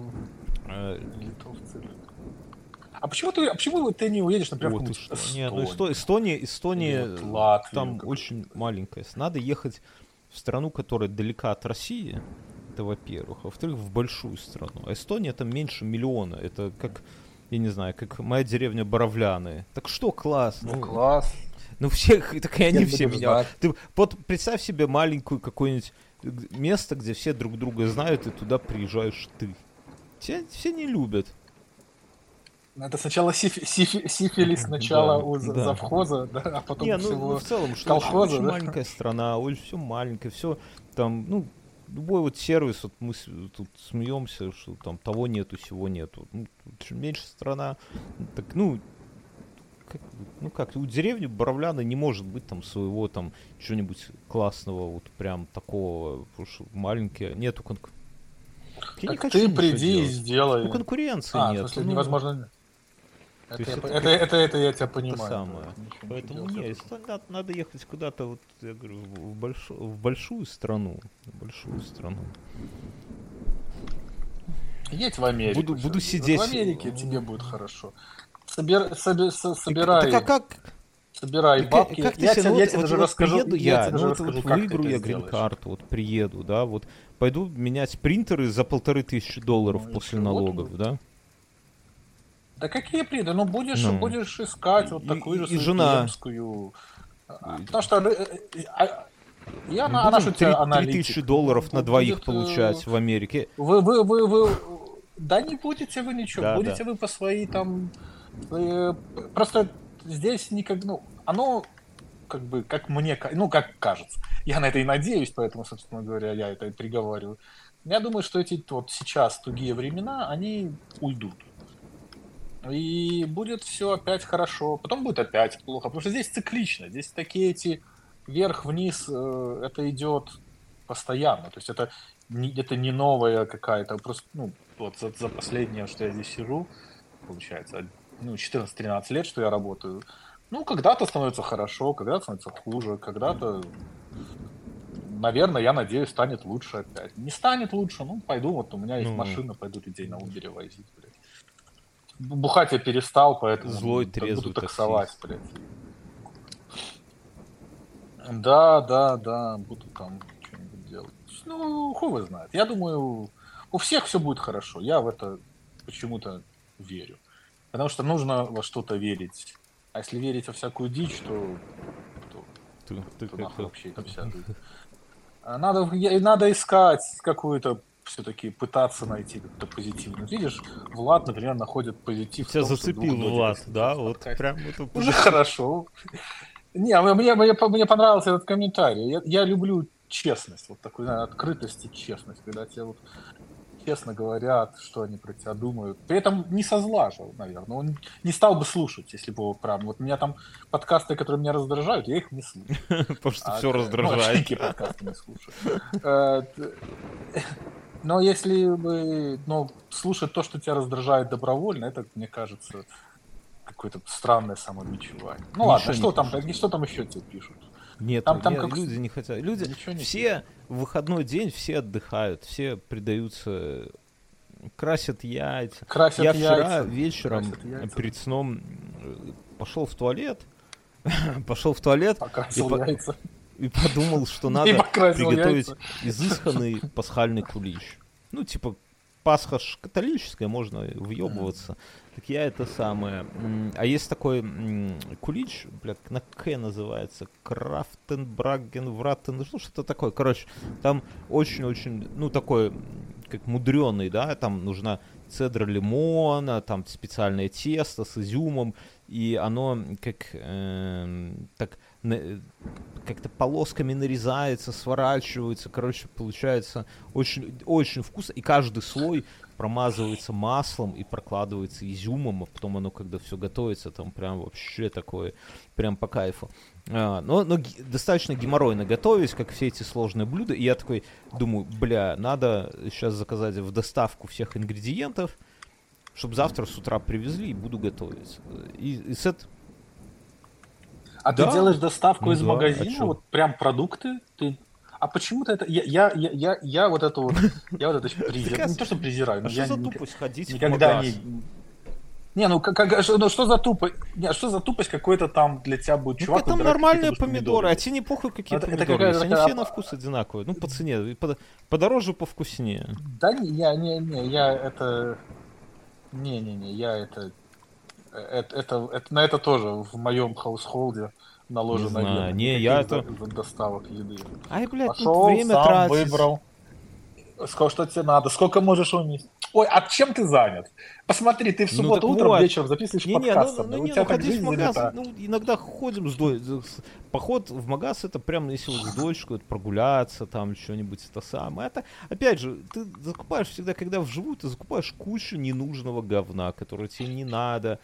А почему ты не уедешь, например, в Эстонию? Нет, ну Эстония там очень маленькая. Надо ехать в страну, которая далека от России, это во-первых. А во-вторых, в большую страну. А Эстония там меньше миллиона. Это как, я не знаю, как моя деревня Боровляны. Так что класс? Ну класс. Ну всех, так и они все меня... Ты вот представь себе маленькую какое-нибудь место, где все друг друга знают, и туда приезжаешь ты. Тебя все не любят. Это сначала сифилис, сначала у завхоза, да, а потом не, всего ну в целом, что колхоза, очень да? маленькая страна, все маленькое, все там, ну, любой вот сервис, вот мы тут смеемся, что там того нету, сего нету. Ну, чем меньше страна, так, ну, как у деревни Боровляны не может быть там своего там чего-нибудь классного, вот прям такого, потому что маленькие, нету Так ты приди и сделай. Ну, конкуренции нет. В смысле, невозможно... Это я тебя понимаю. Это самое. Поэтому нет, надо ехать куда-то, вот я говорю, в большую страну. Едь в Америку. Буду всё. сидеть. В Америке тебе будет хорошо. Собирай. Так а Собирай бабки. как ты Я себе, тебе, ну я вот, тебе даже вот расскажу, приеду я я, тебе ну даже вот расскажу, как ты выиграю это я сделаешь. грин-карту, вот приеду, да, вот пойду менять принтеры за $1500 Ну и после всё, налогов, да? Да какие приды? Ну, Ну, будешь искать вот такую же и свою жена. клиентскую. э, Потому что и она же Будем у тебя аналитик. Ну, $3000 на двоих будет... получать в Америке. Вы... Да не будете вы ничего. Да, да. Будете вы по своей там... Просто здесь никак... Ну, оно как бы, как мне... Ну, как кажется. Я на это и надеюсь, поэтому, собственно говоря, я это и приговариваю. Я думаю, что эти вот сейчас тугие времена, они уйдут. И будет все опять хорошо. Потом будет опять плохо. Потому что здесь циклично. Здесь такие эти вверх-вниз, это идет постоянно. То есть это не новая какая-то. Просто, ну, вот за последнее, что я здесь сижу, получается, ну, 14-13 лет, что я работаю. Ну, когда-то становится хорошо, когда-то становится хуже, когда-то, наверное, я надеюсь, станет лучше опять. Не станет лучше, ну, пойду, вот у меня есть Ну, машина, пойду людей на Uber возить, блядь. Бухать я перестал, поэтому злой, буду трезвый таксовать, таксист. блядь. Да, буду там что-нибудь делать. Ну, хуй его знает. Я думаю, у всех все будет хорошо. Я в это почему-то верю. Потому что нужно во что-то верить. А если верить во всякую дичь, то, Ты то нахуй как-то... вообще эта вся жизнь. Надо искать какую-то все-таки пытаться найти какой-то позитив. Ну, видишь, Влад, например, находит позитив в Тебя том, что зацепил 2 Влад, додиков да? в Вот подкасте. прям это... Уже хорошо. Не, мне понравился этот комментарий. Я люблю честность, вот такую, знаю, открытость и честность, когда тебе вот честно говорят, что они про тебя думают. При этом не со зла же, наверное. Он не стал бы слушать, если бы его правда. Вот у меня там подкасты, которые меня раздражают, я их не слушаю. Потому что все Ну, раздражает. никакие подкасты не слушаю. Но если бы слушать то, что тебя раздражает добровольно, это, мне кажется, какое-то странное самобичевание. Ну ладно, Ничего что там еще тебе пишут? Нету, Там как... люди не хотят. Люди Ничего не все в выходной день все отдыхают, все предаются, красят яйца. Красят Я вчера яйца. вечером Красят яйца. перед сном пошел в туалет, пошел в туалет Покрасил яйца. и подумал, что И надо покрасил приготовить яйца. изысканный пасхальный кулич. Ну, типа, Пасха ж католическая, можно въебываться. Так я это самое. А есть такой кулич, блядь, на К называется. Крафтенбраген, Вратен, ну что-то такое. Короче, там очень-очень, ну, такой, как мудреный, да, там нужна цедра лимона, там специальное тесто с изюмом, и оно как так как-то полосками нарезается, сворачивается, короче, получается очень, очень вкусно, и каждый слой промазывается маслом и прокладывается изюмом, а потом оно, когда все готовится, там прям вообще такое, прям по кайфу. Но достаточно геморройно готовить, как все эти сложные блюда, и я такой думаю, бля, надо сейчас заказать в доставку всех ингредиентов, чтобы завтра с утра привезли и буду готовить. И с этого... А Да. ты делаешь доставку Ну из да, магазина, а чё? вот прям продукты? А почему-то это... Я вот это вот... Я вот это презираю. Не то, что презираю, но А я что за тупость ходить в никогда магаз? Не, ну что за тупость? Что за тупость какой-то там для тебя будет Ну, чувак там выбирать нормальные какие-то помидоры, а тебе не похуй, какие Это помидоры какая-то есть. Они такая- все на вкус одинаковые. Ну, по цене. И подороже, повкуснее. Да я это... Не, я это на это тоже в моем хаусхолде наложено Не знаю, вето. не, Никаких я это... за доставок еды. Ай, блядь, тут Пошел, время сам тратить. выбрал. Сказал, что тебе надо, сколько можешь уместь. Ой, а чем ты занят? Посмотри, ты в Ну, субботу так утром вот. вечером записываешь подкаст. У тебя так ходить в жизнь магаз, занята. ну, иногда ходим поход в магаз, это прям, если вот с дочкой вот прогуляться, там, что-нибудь это самое. Это, опять же, ты закупаешь всегда, когда вживую, ты закупаешь кучу ненужного говна, которое тебе не надо.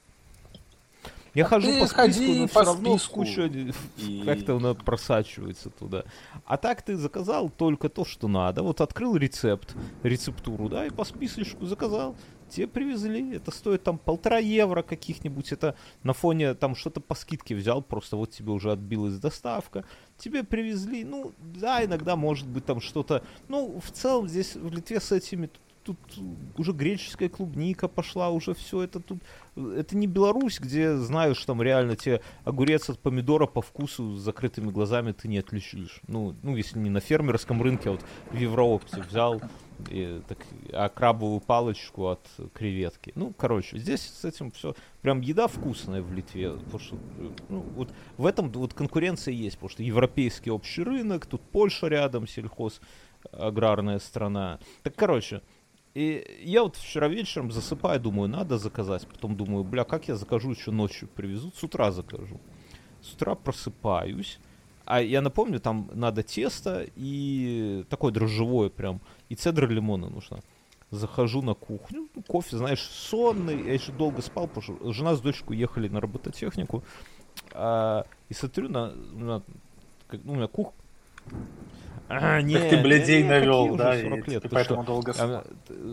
Я хожу ты по списку, ходи но по все равно списку. куча И- как-то она просачивается туда. А так ты заказал только то, что надо. Вот открыл рецептуру, да, и по списочку заказал. Тебе привезли, это стоит там 1,5 евро каких-нибудь, это на фоне там что-то по скидке взял, просто вот тебе уже отбилась доставка, тебе привезли, ну, да, иногда может быть там что-то, ну, в целом здесь в Литве с этими тут уже греческая клубника пошла, уже все это тут. Это не Беларусь, где, знаешь, там реально тебе огурец от помидора по вкусу с закрытыми глазами ты не отличишь. Ну, если не на фермерском рынке, а вот в Евроопте взял, а крабовую палочку от креветки. Ну, короче, здесь с этим все. Прям еда вкусная в Литве. Потому что, ну, вот в этом вот конкуренция есть, потому что европейский общий рынок, тут Польша рядом, сельхоз, аграрная страна. Так, короче, и я вот вчера вечером засыпаю, думаю, надо заказать. Потом думаю, бля, как я закажу, еще ночью привезут, с утра закажу. С утра просыпаюсь. А я напомню, там надо тесто и такое дрожжевое прям. И цедра лимона нужна. Захожу на кухню, ну, кофе, знаешь, сонный. Я еще долго спал, потому что жена с дочкой уехали на робототехнику. И смотрю у меня кухня. Не, так ты блядей навел, да, лет, ты поэтому долго спал.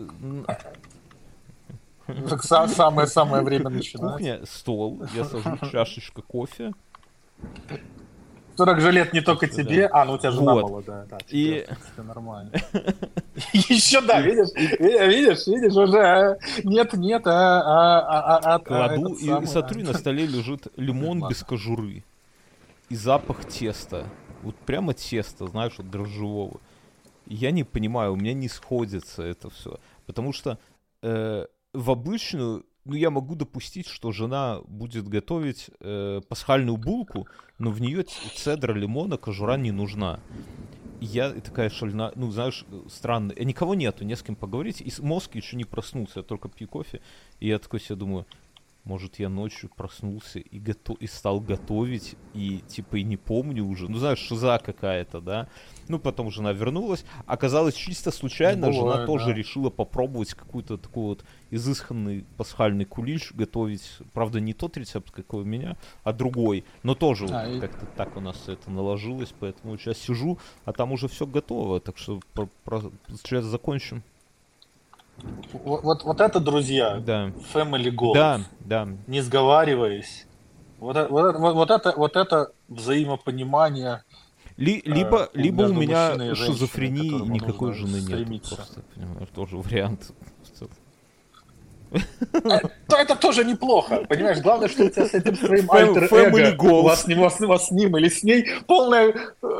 Самое время начинать. Кухня, стол, я сажу чашечка кофе. 40 же лет не только тебе, ну у тебя жена молодая, да, тебе, в нормально. Еще, да, видишь, уже нет, кладу, и смотрю, на столе лежит лимон без кожуры. И запах теста. Вот прямо тесто, знаешь, вот дрожжевого. Я не понимаю, у меня не сходится это все. Потому что в обычную, ну, я могу допустить, что жена будет готовить пасхальную булку, но в нее цедра лимона, кожура не нужна. И я такая шальная, ну, знаешь, странно. Никого нету, не с кем поговорить. И мозг еще не проснулся, я только пью кофе. И я такой себе думаю, может, я ночью проснулся и стал готовить, и типа и не помню уже. Ну, знаешь, шиза какая-то, да. Ну, потом жена вернулась. Оказалось, чисто случайно жена тоже решила попробовать какой-то такой вот изысканный пасхальный кулич готовить. Правда, не тот рецепт, какой у меня, а другой. Но тоже вот как-то так у нас это наложилось. Поэтому сейчас сижу, а там уже все готово. Так что сейчас закончим. Вот это, друзья, да. Family Goals. Да. Не сговариваясь. Вот это взаимопонимание. Либо у меня шизофрения и никакой жены нет. Просто, понимаешь, тоже вариант. Это тоже неплохо, понимаешь? Главное, что у тебя с этим своим альтер-эго, у вас с ним или с ней полная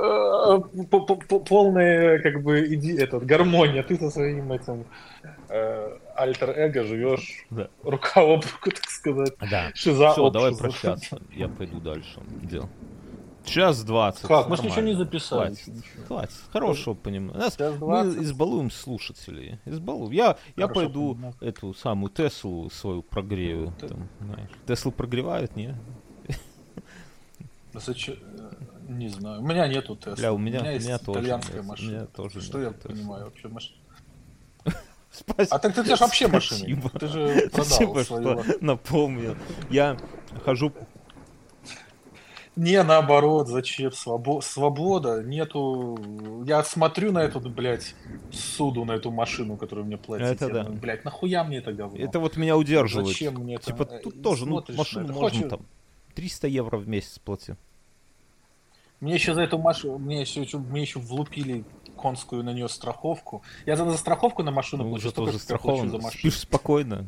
как бы гармония. Ты со своим этим альтер-эго живешь рука об руку, так сказать. Да. Шиза. Все, давай прощаться. Я пойду дальше. Дел. 1:20. Как? Мы же ничего не записали. Хватит. Хорошего понимания. Мы избалуем слушателей. Я пойду эту самую Теслу свою прогрею. Там, Теслу прогревают, не? Не знаю. У меня нету Теслы. У меня есть итальянская машина. Тоже что я понимаю вообще машина? Спасибо. А так ты же вообще машина. Ты же продал что напомнил. Я хожу... Не, наоборот, зачем? Свобода, нету... Я смотрю на эту, блядь, суду, на эту машину, которую мне платят. Это да. Блядь, нахуя мне это говно? Это вот меня удерживает. Зачем мне это? Типа тут тоже, машину можно там 300 евро в месяц плати. Мне еще за эту машину, мне еще влупили конскую на нее страховку. Я за страховку на машину плачу, уже тоже застрахован. За машину. Спишь спокойно.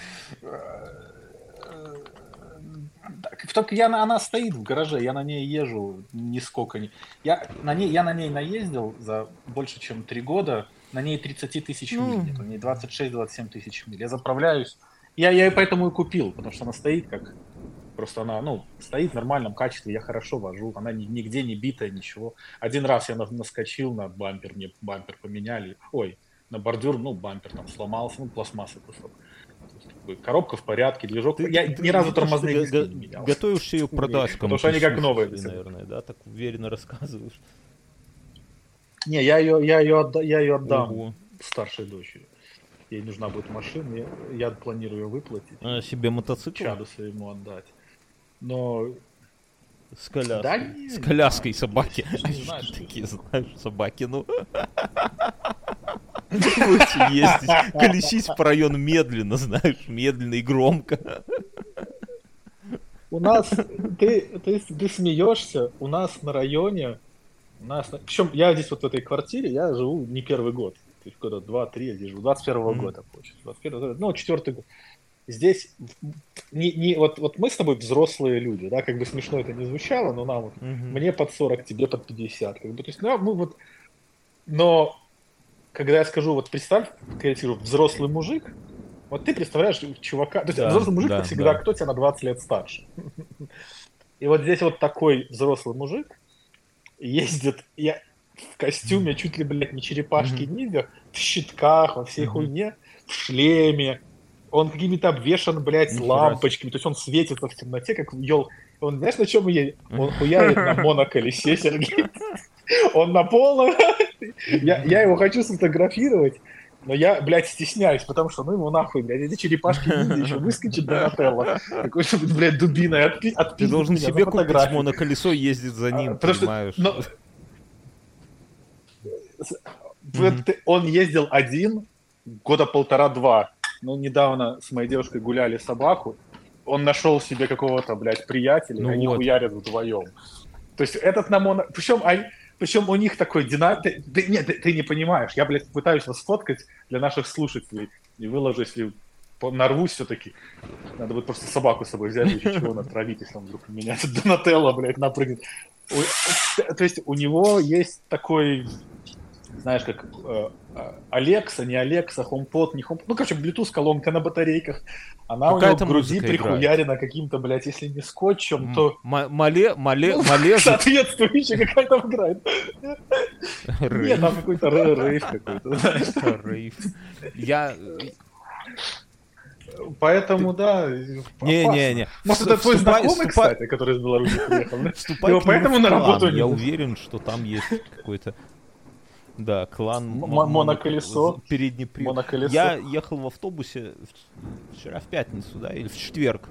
Только она стоит в гараже, я на ней езжу нисколько не... Я на ней наездил за больше, чем 3 года, на ней 30 тысяч миль, на ней 26-27 тысяч миль. Я заправляюсь, я ее поэтому и купил, потому что она стоит как... Просто она, стоит в нормальном качестве, я хорошо вожу, она нигде не битая, ничего. Один раз я наскочил на бампер, мне бампер поменяли, на бордюр, бампер там сломался, пластмасса кусок. Коробка в порядке, движок. Я ни разу тормозные диски не менял. Готовишься ее продать кому-то. Потому что они как новые. Наверное, да? Так уверенно рассказываешь. Не, я ее отдам старшей дочери. Ей нужна будет машина, я планирую ее выплатить. Себе мотоцикл? Чаду своему отдать. Но... С коляской. Да, не, с коляской собаки. Знаешь, такие, знаешь, собаки, Будете ездить, колесить по району медленно, знаешь, медленно и громко. У нас, ты смеешься, у нас на районе, причем я здесь вот в этой квартире, я живу не первый год. То есть года 2-3 я здесь живу. 21-го года, получается. 21 года, ну, 4-й год. Здесь вот мы с тобой взрослые люди, да, как бы смешно это не звучало, но нам вот, мне под 40, тебе под 50. Как бы, то есть, ну, мы вот... Но когда я скажу, вот представь, корректирую, взрослый мужик, вот ты представляешь чувака... То есть взрослый мужик, это всегда кто тебя на 20 лет старше. И вот здесь вот такой взрослый мужик ездит в костюме чуть ли, блядь, не черепашки-ниндзя, в щитках, во всей хуйне, в шлеме. Он какими-то обвешан, блядь, лампочками. То есть он светится в темноте, как ел. Он, знаешь, на чем едет? Он хуярит на моноколесе, Сергей. Он на полном... Я его хочу сфотографировать, но я, блядь, стесняюсь, потому что, ну, ему нахуй, блядь, эти черепашки-ниндзя еще выскочит Донателло. Такой, что, блядь, дубиной отпиздит. Ты должен себе купить моноколесо и ездить за ним, понимаешь? Он ездил один года 1,5-2. Ну, недавно с моей девушкой гуляли собаку. Он нашел себе какого-то, блядь, приятеля, и они хуярят вдвоем. То есть этот на моно... Причем у них такой динамик... Нет, ты не понимаешь. Я, блядь, пытаюсь вас сфоткать для наших слушателей. И выложу, если нарвусь все-таки. Надо будет просто собаку с собой взять, еще чего натравить, если он вдруг меня Донателло, блядь, напрыгнет. То есть у него есть такой... Знаешь, как Alexa, не Alexa, HomePod, не HomePod. Ну, короче, Bluetooth-колонка на батарейках. Она какая-то у него в груди прихуярена каким-то, блядь, если не скотчем, то... Соответствующая какая-то играет. Нет, там какой-то рейв какой-то, знаешь. Рейв. Поэтому, да. Не-не-не. Может, это твой знакомый, кстати, который из Беларуси приехал? Его поэтому на работу не... Я уверен, что там есть какой-то... Да, клан моноколесо. Передний привод. Моноколесо. Я ехал в автобусе вчера в пятницу, да, или в четверг.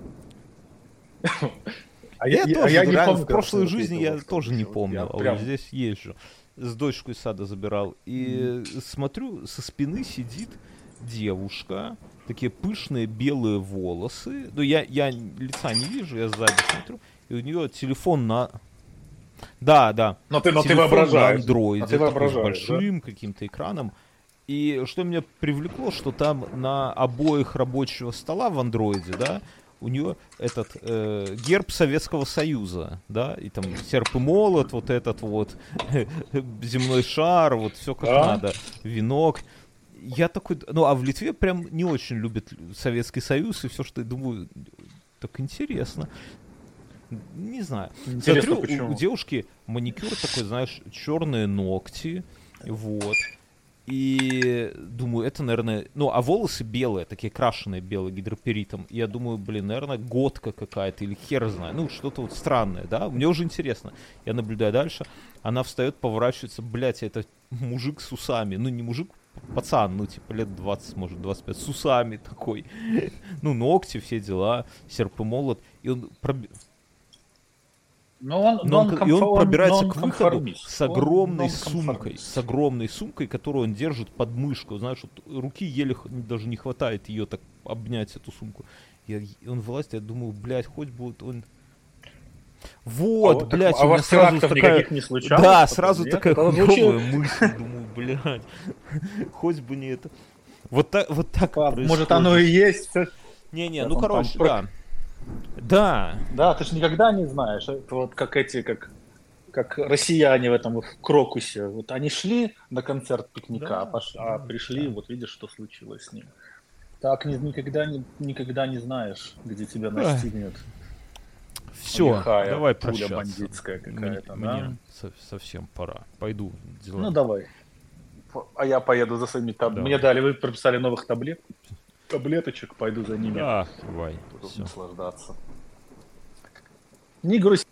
Я не помню. В прошлой жизни я тоже не помню, а вот здесь езжу. С дочкой из сада забирал. И смотрю, со спины сидит девушка, такие пышные белые волосы. Ну, я лица не вижу, я сзади смотрю. И у нее телефон на... Да. Но ты воображаешь. На андроиде, с большим каким-то экраном. И что меня привлекло, что там на обоих рабочего стола в андроиде, да, у нее этот герб Советского Союза, да, и там серп и молот, вот этот вот земной шар, вот все как надо, венок. Я такой, ну, а в Литве прям не очень любят Советский Союз, и все, что я думаю, так интересно. Не знаю. Интересно, смотрю, у девушки маникюр такой, знаешь, черные ногти, вот. И думаю, это, наверное... Ну, а волосы белые, такие крашеные белые гидроперитом. И я думаю, блин, наверное, годка какая-то или хер знаю. Ну, что-то вот странное, да? Мне уже интересно. Я наблюдаю дальше. Она встает, поворачивается. Блядь, это мужик с усами. Ну, не мужик, пацан, ну, типа, лет 20, может, 25. С усами такой. Ну, ногти, все дела. Серп и молот. И он... он пробирается к выходу с огромной сумкой, которую он держит под мышку. Знаешь, вот руки еле даже не хватает ее так обнять, эту сумку. И он вылазит, я думаю, блядь, хоть будет он... Вот, блядь, у меня сразу такая... Не случалось, да, сразу такая хуёвая мысль. Думаю, блядь, хоть бы не это. Вот так происходит. Может, оно и есть. Не-не, ну, короче, да. Да. Да, ты же никогда не знаешь. Это вот как как россияне в этом в Крокусе. Вот они шли на концерт пикника, а пришли, вот видишь, что случилось с ним. Так никогда не знаешь, где тебя настигнет. Все, давай прощаться. Бандитская какая-то, мне совсем пора. Пойду дела. Ну давай. А я поеду за своими таблетками. Мне дали, вы прописали новых таблеточек, пойду за ними. Да, давай. Буду наслаждаться. Не грусти.